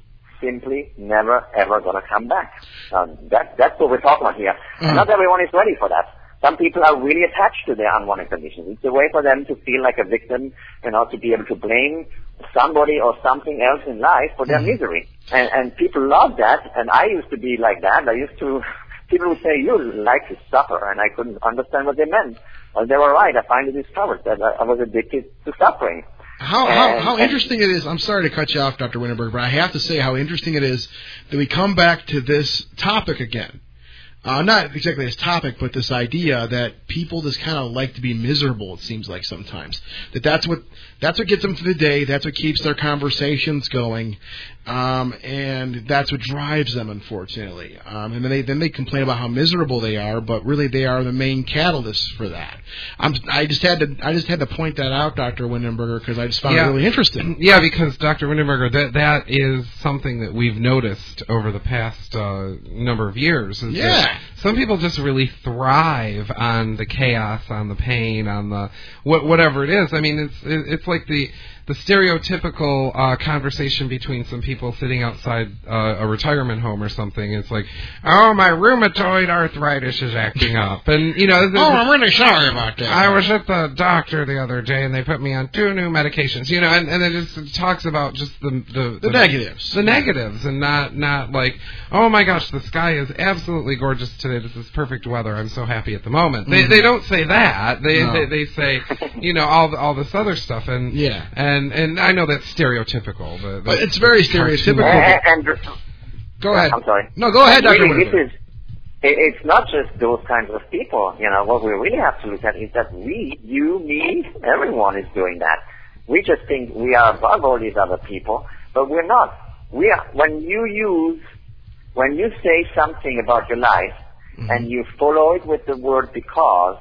simply never, ever going to come back. Uh, that, that's what we're talking about here.
Mm-hmm.
And not everyone is ready for that. Some people are really attached to their unwanted conditions. It's a way for them to feel like a victim, you know, to be able to blame somebody or something else in life for their mm-hmm. misery. And, and people love that, and I used to be like that. I used to, people would say, you like to suffer, and I couldn't understand what they meant. Well, they were right. I finally discovered that I was addicted to suffering.
How how, how interesting it is. I'm sorry to cut you off, Doctor Windenberg, but I have to say how interesting it is that we come back to this topic again. Uh, not exactly this topic, but this idea that people just kind of like to be miserable, it seems like sometimes. That that's what that's what gets them through the day, that's what keeps their conversations going, um, and that's what drives them, unfortunately. Um, and then they then they complain about how miserable they are, but really they are the main catalyst for that. I'm, I just had to I just had to point that out, Doctor Windenberger, because I just found
yeah.
it really interesting.
Yeah, because Doctor Windenberger, that that is something that we've noticed over the past uh, number of years. Is
yeah.
That some people just really thrive on the chaos, on the pain, on the what, whatever it is. I mean, it's it's like the the stereotypical uh, conversation between some people sitting outside uh, a retirement home or something. It's like, oh, my rheumatoid arthritis is acting up, and you know.
Oh, I'm really sorry about that.
I was at the doctor the other day, and they put me on two new medications. You know, and, and it just talks about just the the,
the, the negatives,
the negatives, and not not like, oh my gosh, the sky is absolutely gorgeous today. This is perfect weather. I'm so happy at the moment. They mm-hmm. they don't say that. They,
no.
they they say, you know, all the, all this other stuff, and
yeah.
And and I know that's stereotypical, the, the,
but it's very stereotypical.
And, and,
go ahead.
I'm sorry.
No, go ahead, Doctor
Really, this is, it, it's not just those kinds of people. You know, what we really have to look at is that we, you, me, everyone is doing that. We just think we are above all these other people, but we're not. We are. When you use, when you say something about your life, mm-hmm. and you follow it with the word because,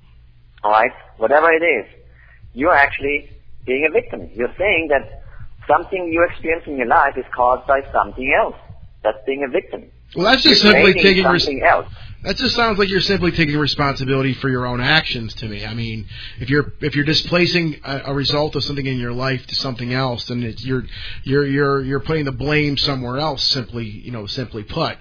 all right, whatever it is, you're actually being a victim. You're saying that something you experience in your life is caused by something else. That's being a victim.
Well, that's just
you're
simply taking
something res- else.
That just sounds like you're simply taking responsibility for your own actions to me. I mean, if you're if you're displacing a, a result of something in your life to something else, then it's, you're you're you're you're putting the blame somewhere else. Simply, you know, simply put,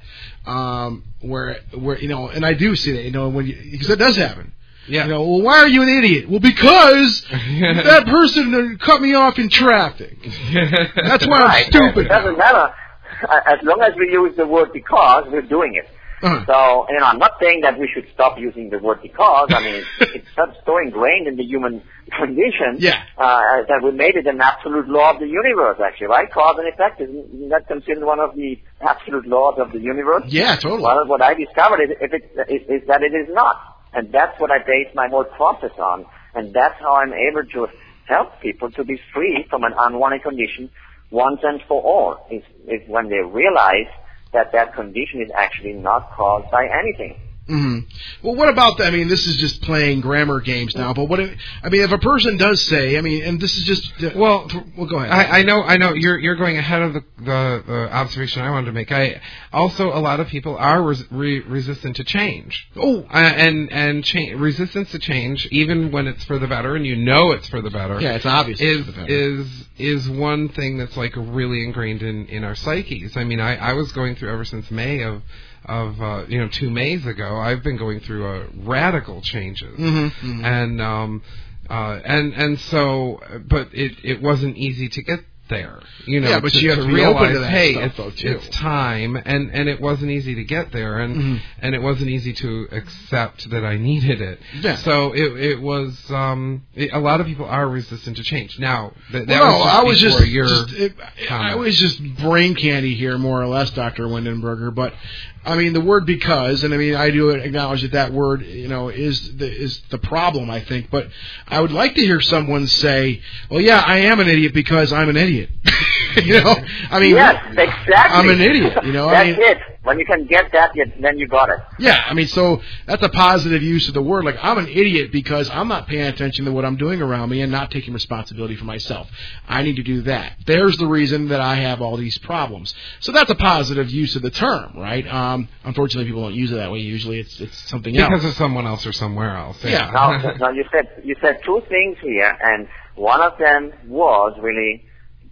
um, where where you know, and I do see that, you know, when because that does happen.
Yeah.
You know, well, why are you an idiot? Well, because that person cut me off in traffic. That's why
right.
I'm stupid.
It doesn't matter. As long as we use the word because, we're doing it.
Uh-huh.
So, you know, I'm not saying that we should stop using the word because. I mean, it's, it's so ingrained in the human condition
yeah.
uh, that we made it an absolute law of the universe, actually, right? Cause and effect. Isn't that considered one of the absolute laws of the universe?
Yeah, totally.
Well, what I discovered is, if it, is, is that it is not. And that's what I base my whole process on. And that's how I'm able to help people to be free from an unwanted condition once and for all. Is, is when they realize that that condition is actually not caused by anything.
Mm-hmm. Well, what about that? I mean, this is just playing grammar games now. But what? If, I mean, if a person does say, I mean, and this is just uh,
well,
well, go ahead.
I, I know, I know. You're you're going ahead of the, the the observation I wanted to make. I also a lot of people are res, re, resistant to change.
Oh,
uh, and and cha- resistance to change, even when it's for the better, and you know it's for the better.
Yeah, it's obvious.
Is
it's for the better.
is is one thing that's like really ingrained in, in our psyches. I mean, I, I was going through ever since May of. Of uh, you know, two Mays ago, I've been going through a radical changes,
mm-hmm, mm-hmm.
and um, uh, and and so, but it it wasn't easy to get there, you know.
Yeah, but
to,
you have
to
to be
realize,
open to that
hey,
stuff,
it's,
though, too.
it's time, and and it wasn't easy to get there, and
mm-hmm.
and it wasn't easy to accept that I needed it.
Yeah.
So it it was um, it, a lot of people are resistant to change. Now that, that
well,
was just
I was just,
your
just it, I was just brain candy here, more or less, Doctor Windenberger, but. I mean, the word because, and I mean, I do acknowledge that that word, you know, is the, is the problem, I think. But I would like to hear someone say, well, yeah, I am an idiot because I'm an idiot. you know? I mean,
yes, exactly.
I'm an idiot, you know?
That's
I mean,
it. When you can get that, you, then you got it.
Yeah, I mean, so that's a positive use of the word. Like, I'm an idiot because I'm not paying attention to what I'm doing around me and not taking responsibility for myself. I need to do that. There's the reason that I have all these problems. So that's a positive use of the term, right? Um, unfortunately, people don't use it that way. Usually it's it's something
because
else.
Because of someone else or somewhere else.
Yeah.
yeah.
Now, now, you said you said two things here, and one of them was really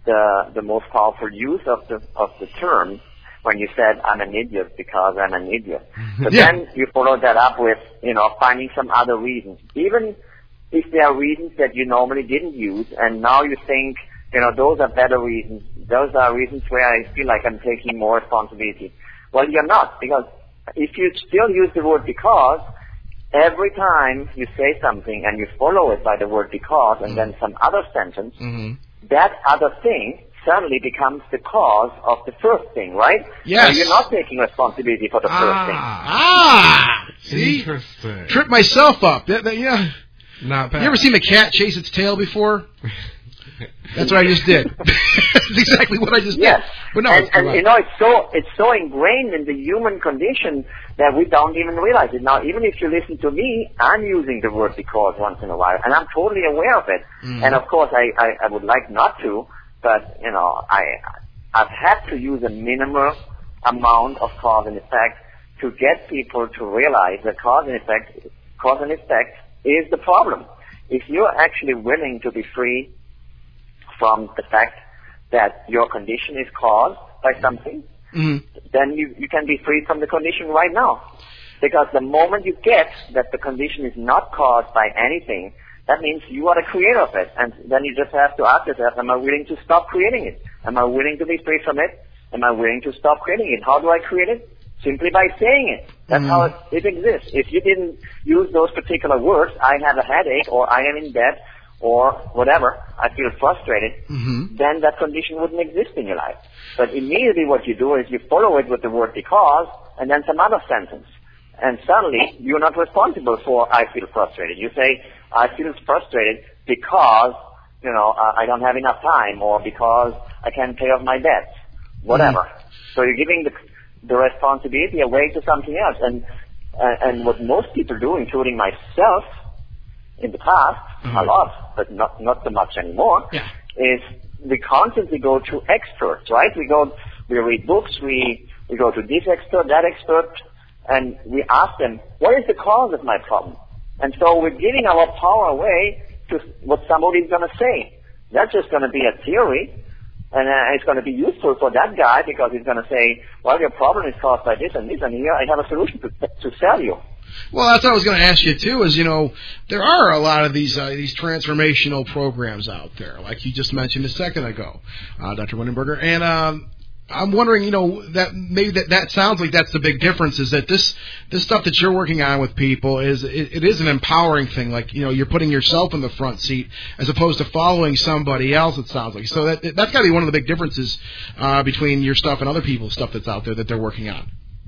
the the most powerful use of the of the term when you said I'm an idiot because I'm an idiot. But
Yeah.
then you follow that up with, you know, finding some other reasons. Even if there are reasons that you normally didn't use, and now you think, you know, those are better reasons. Those are reasons where I feel like I'm taking more responsibility. Well, you're not, because if you still use the word because, every time you say something and you follow it by the word because and then some other sentence,
Mm-hmm.
that other thing suddenly becomes the cause of the first thing, right?
Yes.
So you're not taking responsibility for the first thing.
Ah, see?
Interesting.
Trip myself up. That, that, yeah.
Not bad.
You ever seen a cat chase its tail before? That's what I just did. That's exactly what I just
Yes.
did. But no,
and,
it's
and
correct.
you know, it's so it's so ingrained in the human condition that we don't even realize it. Now, even if you listen to me, I'm using the word because once in a while, and I'm totally aware of it.
Mm.
And of course, I, I, I would like not to, but you know, I I've had to use a minimal amount of cause and effect to get people to realize that cause and effect, cause and effect is the problem. If you're actually willing to be free from the fact that your condition is caused by something,
Mm.
then you, you can be free from the condition right now. Because the moment you get that the condition is not caused by anything, that means you are the creator of it. And then you just have to ask yourself, am I willing to stop creating it? Am I willing to be free from it? Am I willing to stop creating it? How do I create it? Simply by saying it. That's
Mm.
how it, it exists. If you didn't use those particular words, I have a headache, or I am in bed, or whatever, I feel frustrated,
Mm-hmm.
then that condition wouldn't exist in your life. But immediately what you do is you follow it with the word because, and then some other sentence. And suddenly, you're not responsible for I feel frustrated. You say, I feel frustrated because, you know, uh, I don't have enough time, or because I can't pay off my debts, whatever.
Mm.
So you're giving the, the responsibility away to something else. And, uh, and what most people do, including myself, in the past,
Mm-hmm.
a lot, but not, not so much anymore,
Yeah.
is we constantly go to experts, right? We go, we read books, we, we go to this expert, that expert, and we ask them, what is the cause of my problem? And so we're giving our power away to what somebody's going to say. That's just going to be a theory, and uh, it's going to be useful for that guy because he's going to say, well, your problem is caused by this and this, and here I have a solution to, to sell you.
Well, that's what I was going to ask you too. Is, you know, there are a lot of these uh, these transformational programs out there, like you just mentioned a second ago, uh, Doctor Windenberger. And um, I'm wondering, you know, that maybe that, that sounds like that's the big difference. Is that this this stuff that you're working on with people is it, it is an empowering thing. Like, you know, you're putting yourself in the front seat as opposed to following somebody else. It sounds like so that that's got to be one of the big differences uh, between your stuff and other people's stuff that's out there that they're working on.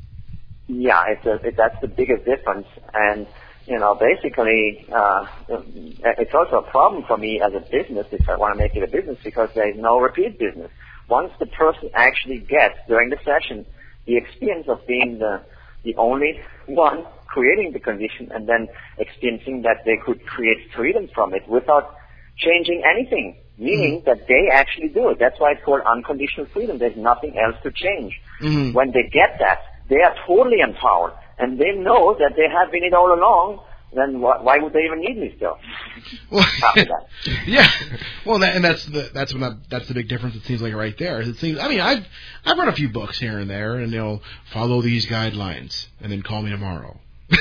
Yeah, it's a, it, that's the biggest difference. And, you know, basically, uh, it's also a problem for me as a business if I want to make it a business because there is no repeat business. Once the person actually gets, during the session, the experience of being the, the only one creating the condition and then experiencing that they could create freedom from it without changing anything, meaning mm-hmm. that they actually do it. That's why it's called unconditional freedom. There's nothing else to change.
Mm-hmm.
When they get that, they are totally empowered, and they know that they have been it all along. Then wh- why would they even need me still?
Well,
After that.
Yeah, well, that, and that's the that's when I, that's the big difference. It seems like right there. It seems. I mean, I've I've read a few books here and there, and they'll follow these guidelines, and then call me tomorrow.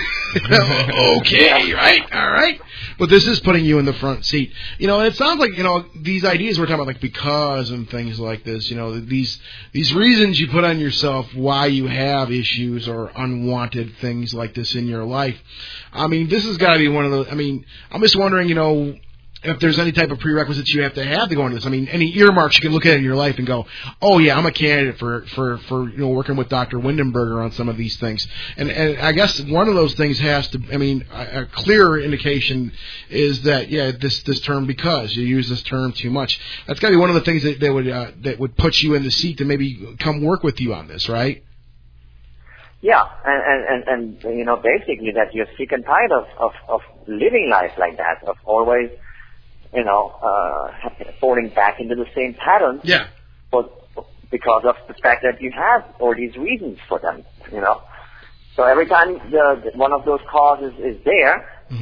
Okay, right, all right. But this is putting you in the front seat, you know. And it sounds like, you know, these ideas we're talking about, like because and things like this. You know, these these reasons you put on yourself why you have issues or unwanted things like this in your life. I mean, this has got to be one of the. I mean, I'm just wondering, you know, if there's any type of prerequisites you have to have to go into this. I mean, any earmarks you can look at in your life and go, oh yeah, I'm a candidate for for for you know working with Doctor Windenberger on some of these things. And and I guess one of those things has to. I mean, a, a clear indication is that yeah, this this term because you use this term too much. That's got to be one of the things that, that would uh, that would put you in the seat to maybe come work with you on this, right?
Yeah, and, and, and, and you know, basically that you're sick and tired of, of, of living life like that, of always, you know, uh, falling back into the same pattern.
Yeah.
For, because of the fact that you have all these reasons for them, you know. So every time the, the, one of those causes is there,
mm-hmm.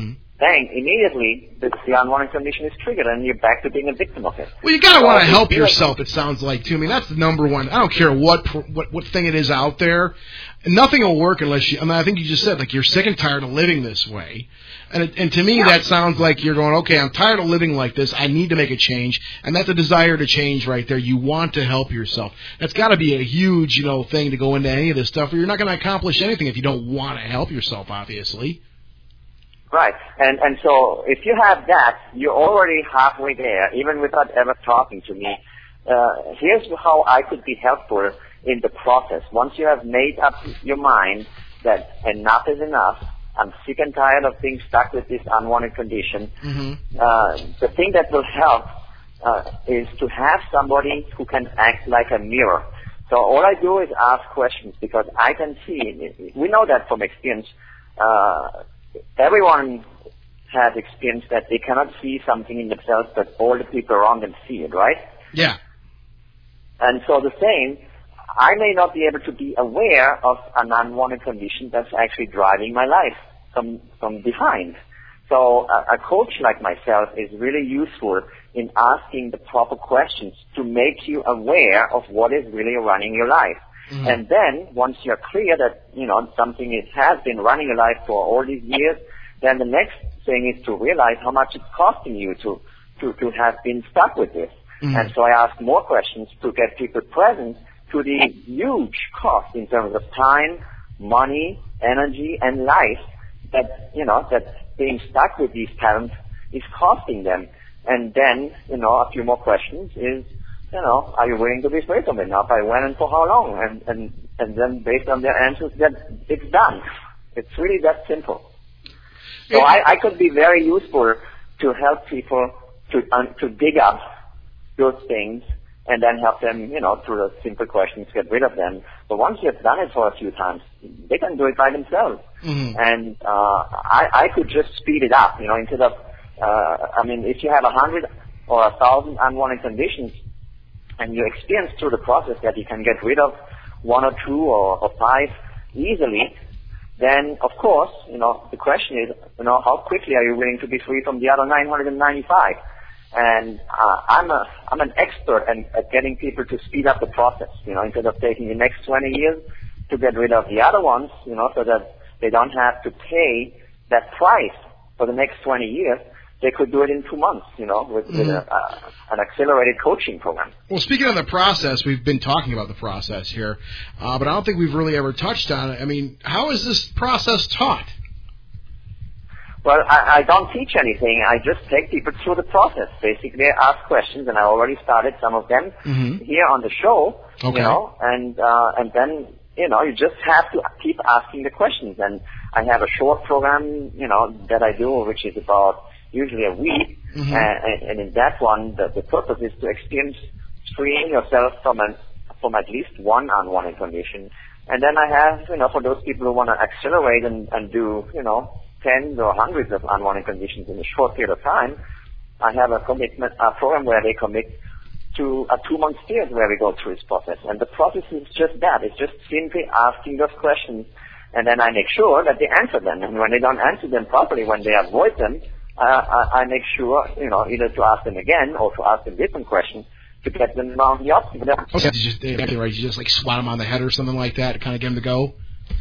bang, immediately the, the unwanted condition is triggered and you're back to being a victim of it.
Well, you gotta
so
want to help
like,
yourself. It sounds like too. I mean, that's the number one. I don't care what what what thing it is out there. Nothing will work unless you. I mean, I think you just said like you're sick and tired of living this way, and it, and to me
yeah.
that sounds like you're going, okay, I'm tired of living like this. I need to make a change, and that's a desire to change right there. You want to help yourself. That's got to be a huge, you know, thing to go into any of this stuff. Or you're not going to accomplish anything if you don't want to help yourself, obviously.
Right, and and so if you have that, you're already halfway there, even without ever talking to me. Uh, here's how I could be helpful in the process. Once you have made up your mind that enough is enough, I'm sick and tired of being stuck with this unwanted condition,
mm-hmm.
uh, the thing that will help uh, is to have somebody who can act like a mirror. So all I do is ask questions because I can see, we know that from experience, uh, everyone has experienced that they cannot see something in themselves, but all the people around them see it, right?
Yeah.
And so the same, I may not be able to be aware of an unwanted condition that's actually driving my life from from behind. So a, a coach like myself is really useful in asking the proper questions to make you aware of what is really running your life. Mm-hmm. And then, once you're clear that, you know, something is, has been running your life for all these years, then the next thing is to realize how much it's costing you to, to, to have been stuck with this. Mm-hmm. And so I ask more questions to get people present to the huge cost in terms of time, money, energy, and life that, you know, that being stuck with these patterns is costing them. And then, you know, a few more questions is, you know, are you willing to be free from it? Now, by when and for how long? And, and, and then based on their answers, that it's done. It's really that simple. So I, I could be very useful to help people to, um, to dig up those things and then help them, you know, through the simple questions, get rid of them. But once you've done it for a few times, they can do it by themselves.
Mm-hmm.
And uh, I, I could just speed it up, you know, instead of, uh, I mean, if you have a hundred or a thousand unwanted conditions, and you experience through the process that you can get rid of one or two or, or five easily, then of course, you know, the question is, you know, how quickly are you willing to be free from the other nine hundred ninety-five? And uh, I'm a I'm an expert at, at getting people to speed up the process, you know, instead of taking the next twenty years to get rid of the other ones, you know, so that they don't have to pay that price for the next twenty years. They could do it in two months, you know, with, mm-hmm. with a, uh, an accelerated coaching program.
Well, speaking of the process, we've been talking about the process here, uh, but I don't think we've really ever touched on it. I mean, how is this process taught?
Well, I, I don't teach anything. I just take people through the process. Basically, I ask questions, and I already started some of them
mm-hmm.
here on the show,
okay.
you know, and uh, and then, you know, you just have to keep asking the questions. And I have a short program, you know, that I do, which is about usually a week, mm-hmm. and, and in that one, the, the purpose is to experience freeing yourself from an, from at least one unwanted condition. And then I have, you know, for those people who want to accelerate and, and do, you know, tens or hundreds of unwanted conditions in a short period of time, I have a commitment, a program where they commit to a two-month period where we go through this process. And the process is just that. It's just simply asking those questions, and then I make sure that they answer them. And when they don't answer them properly, when they avoid them, Uh, I, I make sure, you know, either to ask them again or to ask them different questions to get them on the opposite.
Okay, you just, exactly right. You just like swat them on the head or something like that to kind of get them to go.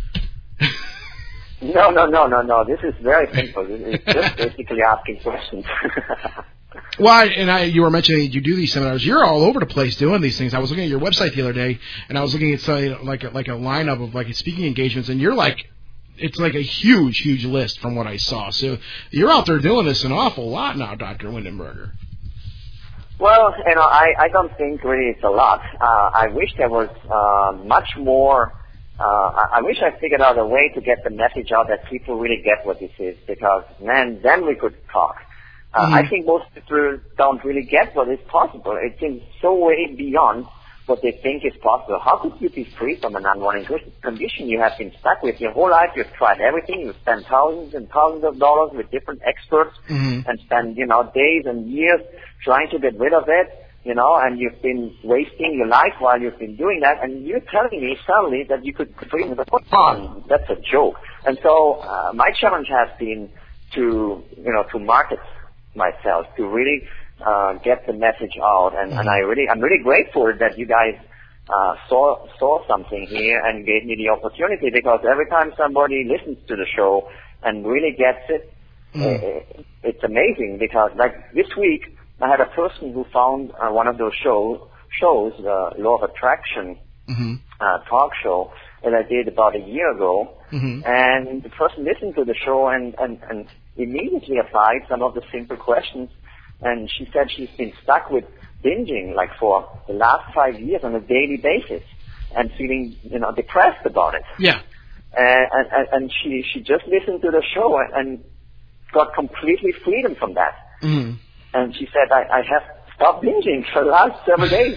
No, no, no, no, no. This is very simple. It's just basically asking questions.
Well, and I, you were mentioning you do these seminars. You're all over the place doing these things. I was looking at your website the other day, and I was looking at something like a, like a lineup of like speaking engagements, and you're like. It's like a huge, huge list from what I saw. So you're out there doing this an awful lot now, Doctor Windenberger.
Well, you know, I, I don't think really it's a lot. Uh, I wish there was uh, much more. Uh, I, I wish I figured out a way to get the message out that people really get what this is, because, man, then we could talk. Uh, mm-hmm. I think most people don't really get what is possible. It seems so way beyond what they think is possible. How could you be free from an unwanted condition you have been stuck with your whole life? You've tried everything. You've spent thousands and thousands of dollars with different experts
mm-hmm.
and spent, you know, days and years trying to get rid of it, you know, and you've been wasting your life while you've been doing that, and you're telling me suddenly that you could free from it. That's a joke. And so uh, my challenge has been to, you know, to market myself, to really uh, get the message out. And, mm-hmm. and I really, I'm really grateful that you guys uh, saw saw something here and gave me the opportunity, because every time somebody listens to the show and really gets it, mm-hmm. uh, it's amazing. Because like this week, I had a person who found uh, one of those show, shows, the Law of Attraction mm-hmm. uh, talk show that I did about a year ago, mm-hmm. and the person listened to the show and, and, and immediately applied some of the simple questions, and she said she's been stuck with binging like for the last five years on a daily basis and feeling, you know, depressed about it.
Yeah.
And, and, and she, she just listened to the show and got completely freedom from that. Mm-hmm. And she said, I, I have stopped binging for the last several days.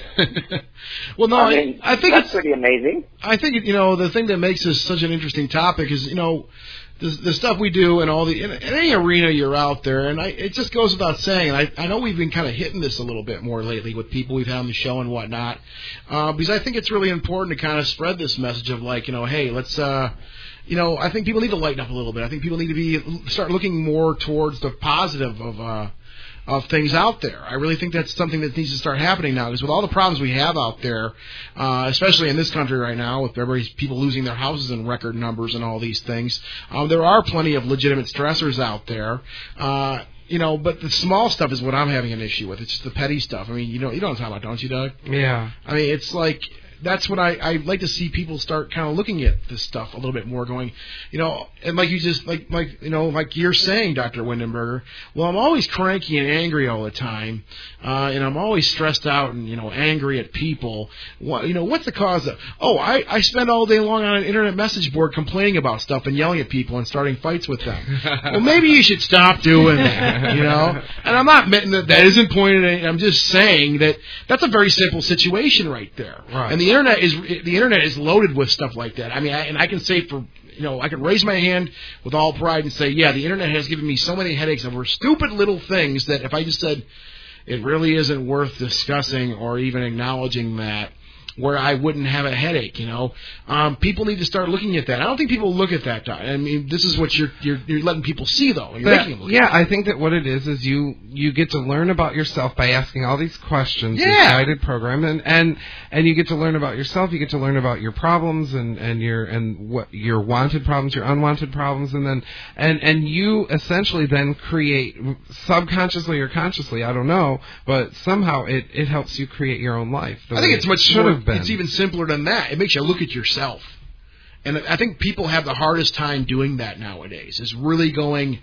Well, no,
I, mean,
I, I think
that's
it's
pretty amazing.
I think, you know, the thing that makes this such an interesting topic is, you know, the, the stuff we do and all the, in, in any arena you're out there, and I, it just goes without saying, and I, I know we've been kind of hitting this a little bit more lately with people we've had on the show and whatnot, uh, because I think it's really important to kind of spread this message of like, you know, hey, let's, uh, you know, I think people need to lighten up a little bit. I think people need to be, start looking more towards the positive of, uh, of things out there. I really think that's something that needs to start happening now, because with all the problems we have out there, uh, especially in this country right now, with everybody's people losing their houses in record numbers and all these things, um, there are plenty of legitimate stressors out there. Uh, you know, but the small stuff is what I'm having an issue with. It's just the petty stuff. I mean, you know, you know what I'm talking about, don't you, Doug?
Yeah.
I mean, it's like, that's what I, I like to see people start kind of looking at this stuff a little bit more, going, you know, and like you just, like, like you know, like you're saying, Doctor Windenberger, well, I'm always cranky and angry all the time, uh, and I'm always stressed out and, you know, angry at people. What, you know, what's the cause of, oh, I, I spend all day long on an internet message board complaining about stuff and yelling at people and starting fights with them. Well, maybe you should stop doing that, you know? And I'm not admitting that that isn't pointed at, I'm just saying that that's a very simple situation right there.
Right.
And the internet is the internet is loaded with stuff like that. I mean, I, and I can say for you know, I can raise my hand with all pride and say, yeah, the internet has given me so many headaches over stupid little things that if I just said it really isn't worth discussing or even acknowledging that, where I wouldn't have a headache, you know. Um, people need to start looking at that. I don't think people look at that. I mean, this is what you're you're, you're letting people see, though. You're
but,
making them look
yeah,
at
I think that what it is is you you get to learn about yourself by asking all these questions.
Yeah.
This guided program, and, and and you get to learn about yourself. You get to learn about your problems and, and your and what your wanted problems, your unwanted problems, and then and and you essentially then create subconsciously or consciously, I don't know, but somehow it, it helps you create your own life.
I think it's much
should
more,
have been.
It's even simpler than that. It makes you look at yourself. And I think people have the hardest time doing that nowadays, is really going,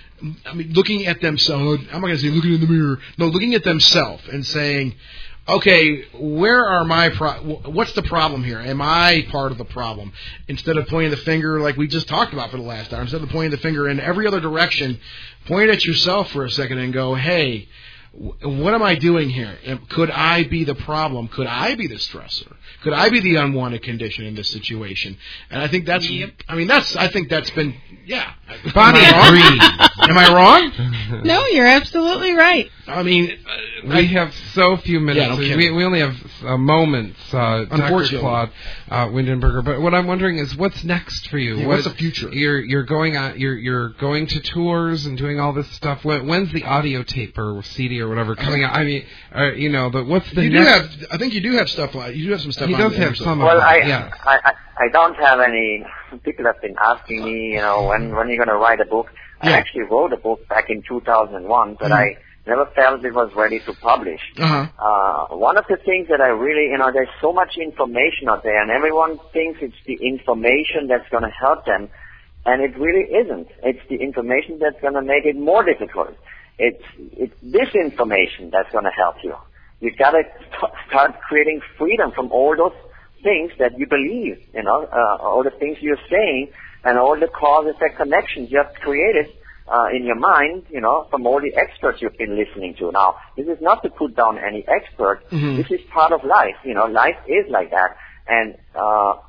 I mean, looking at themselves. I'm not going to say looking in the mirror. No, looking at themselves and saying, okay, where are my pro- what's the problem here? Am I part of the problem? Instead of pointing the finger like we just talked about for the last hour, instead of pointing the finger in every other direction, point at yourself for a second and go, hey, what am I doing here? Could I be the problem? Could I be the stressor? Could I be the unwanted condition in this situation? And I think that's, yep. I mean, that's, I think that's been, yeah.
Bonnie agrees.
Am I wrong?
No, you're absolutely right.
I mean,
we
I,
have so few minutes.
Yeah, no
we, we only have uh, moments, uh, Doctor Claude uh, Windenberger. But what I'm wondering is, what's next for you?
Yeah,
what,
what's the future?
You're you're going on. You're you're going to tours and doing all this stuff. When, when's the audio tape or C D or whatever coming out? I mean, uh, you know, but what's the
you
next?
Do have, I think you do have stuff. You do have some stuff.
He
on
does
there,
have
so.
some.
Well,
of
I,
it, yeah.
I, I I don't have any. People have been asking me, you know, when when are you going to write a book?
Yeah.
I actually wrote a book back in two thousand one, but mm-hmm. I never felt it was ready to publish.
Uh-huh.
Uh, one of the things that I really, you know, there's so much information out there, and everyone thinks it's the information that's going to help them, and it really isn't. It's the information that's going to make it more difficult. It's it's this information that's going to help you. You've got to start creating freedom from all those things that you believe, you know, uh, all the things you're saying, and all the cause-effect connections you have created uh, in your mind, you know, from all the experts you've been listening to. Now, this is not to put down any expert.
Mm-hmm.
This is part of life. You know, life is like that. And uh,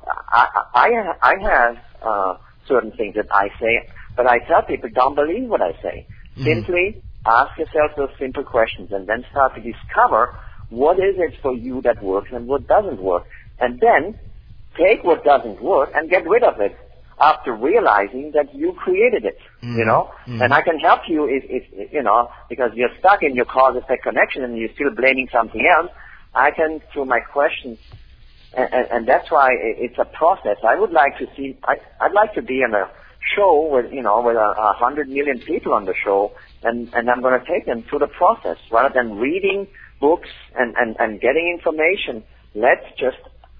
I, I, I have uh, certain things that I say, but I tell people, don't believe what I say. Mm-hmm. Simply ask yourself those simple questions and then start to discover what is it for you that works and what doesn't work. And then take what doesn't work and get rid of it. after realizing that you created it, mm-hmm. you know? Mm-hmm. And I can help you if, if, you know, because you're stuck in your cause-effect connection and you're still blaming something else. I can, through my questions, and, and, and that's why it's a process. I would like to see, I, I'd like to be on a show with, you know, with a, a hundred million people on the show, and, and I'm going to take them through the process rather than reading books and, and, and getting information. Let's just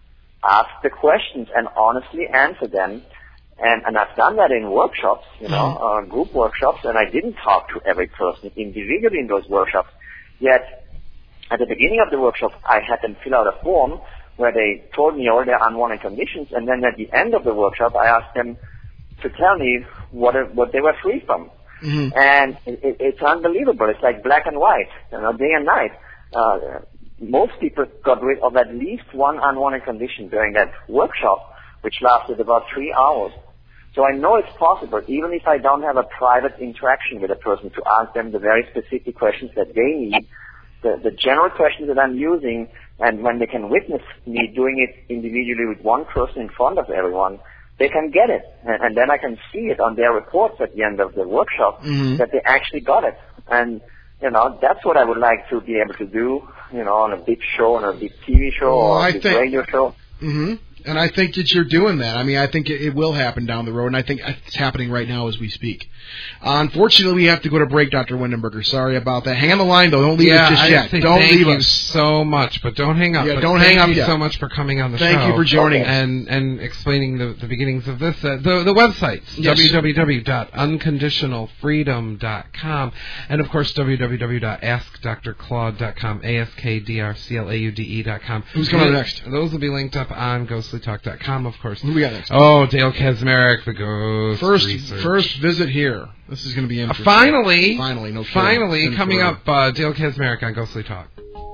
ask the questions and honestly answer them. And, and I've done that in workshops, you know, uh, group workshops, and I didn't talk to every person individually in those workshops. Yet, at the beginning of the workshop, I had them fill out a form where they told me all their unwanted conditions, and then at the end of the workshop, I asked them to tell me what what they were free from. Mm-hmm. And it, it, it's unbelievable. It's like black and white, you know, day and night. Uh, most people got rid of at least one unwanted condition during that workshop, which lasted about three hours. So I know it's possible, even if I don't have a private interaction with a person, to ask them the very specific questions that they need, the, the general questions that I'm using, and when they can witness me doing it individually with one person in front of everyone, they can get it. And, and then I can see it on their reports at the end of the workshop mm-hmm. that they actually got it. And, you know, that's what I would like to be able to do, you know, on a big show, on a big T V show,
well,
or
I
a big
think,
radio show.
Mm-hmm. And I think that you're doing that. I mean, I think it, it will happen down the road, and I think it's happening right now as we speak. Uh, unfortunately, we have to go to break, Doctor Windenberger. Sorry about that. Hang on the line, though. Don't leave
yeah,
us just
I
yet.
Say
Don't
thank
leave
you
us
so much, but don't hang up.
Yeah,
but
don't
thank
hang up
you
yet.
so much for coming on the
thank
show.
Thank you for joining us.
And, and explaining the, the beginnings of this. Uh, the, the websites,
yes.
w w w dot unconditional freedom dot com, and, of course, w w w dot ask dr claude dot com, A S K D R C L A U D E dot com.
Who's coming up next?
Those will be linked up on ghostly talk dot com, of course.
Who we got next?
Oh, Dale Kaczmarek, the Ghost
First,
Research.
first visit here. This is going to be interesting.
Uh, finally,
finally, no
finally,
kidding.
coming up, uh, Dale Kaczmarek on Ghostly Talk.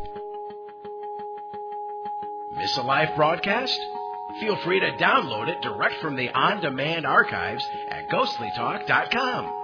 Miss a live broadcast? Feel free to download it direct from the on-demand archives at ghostly talk dot com.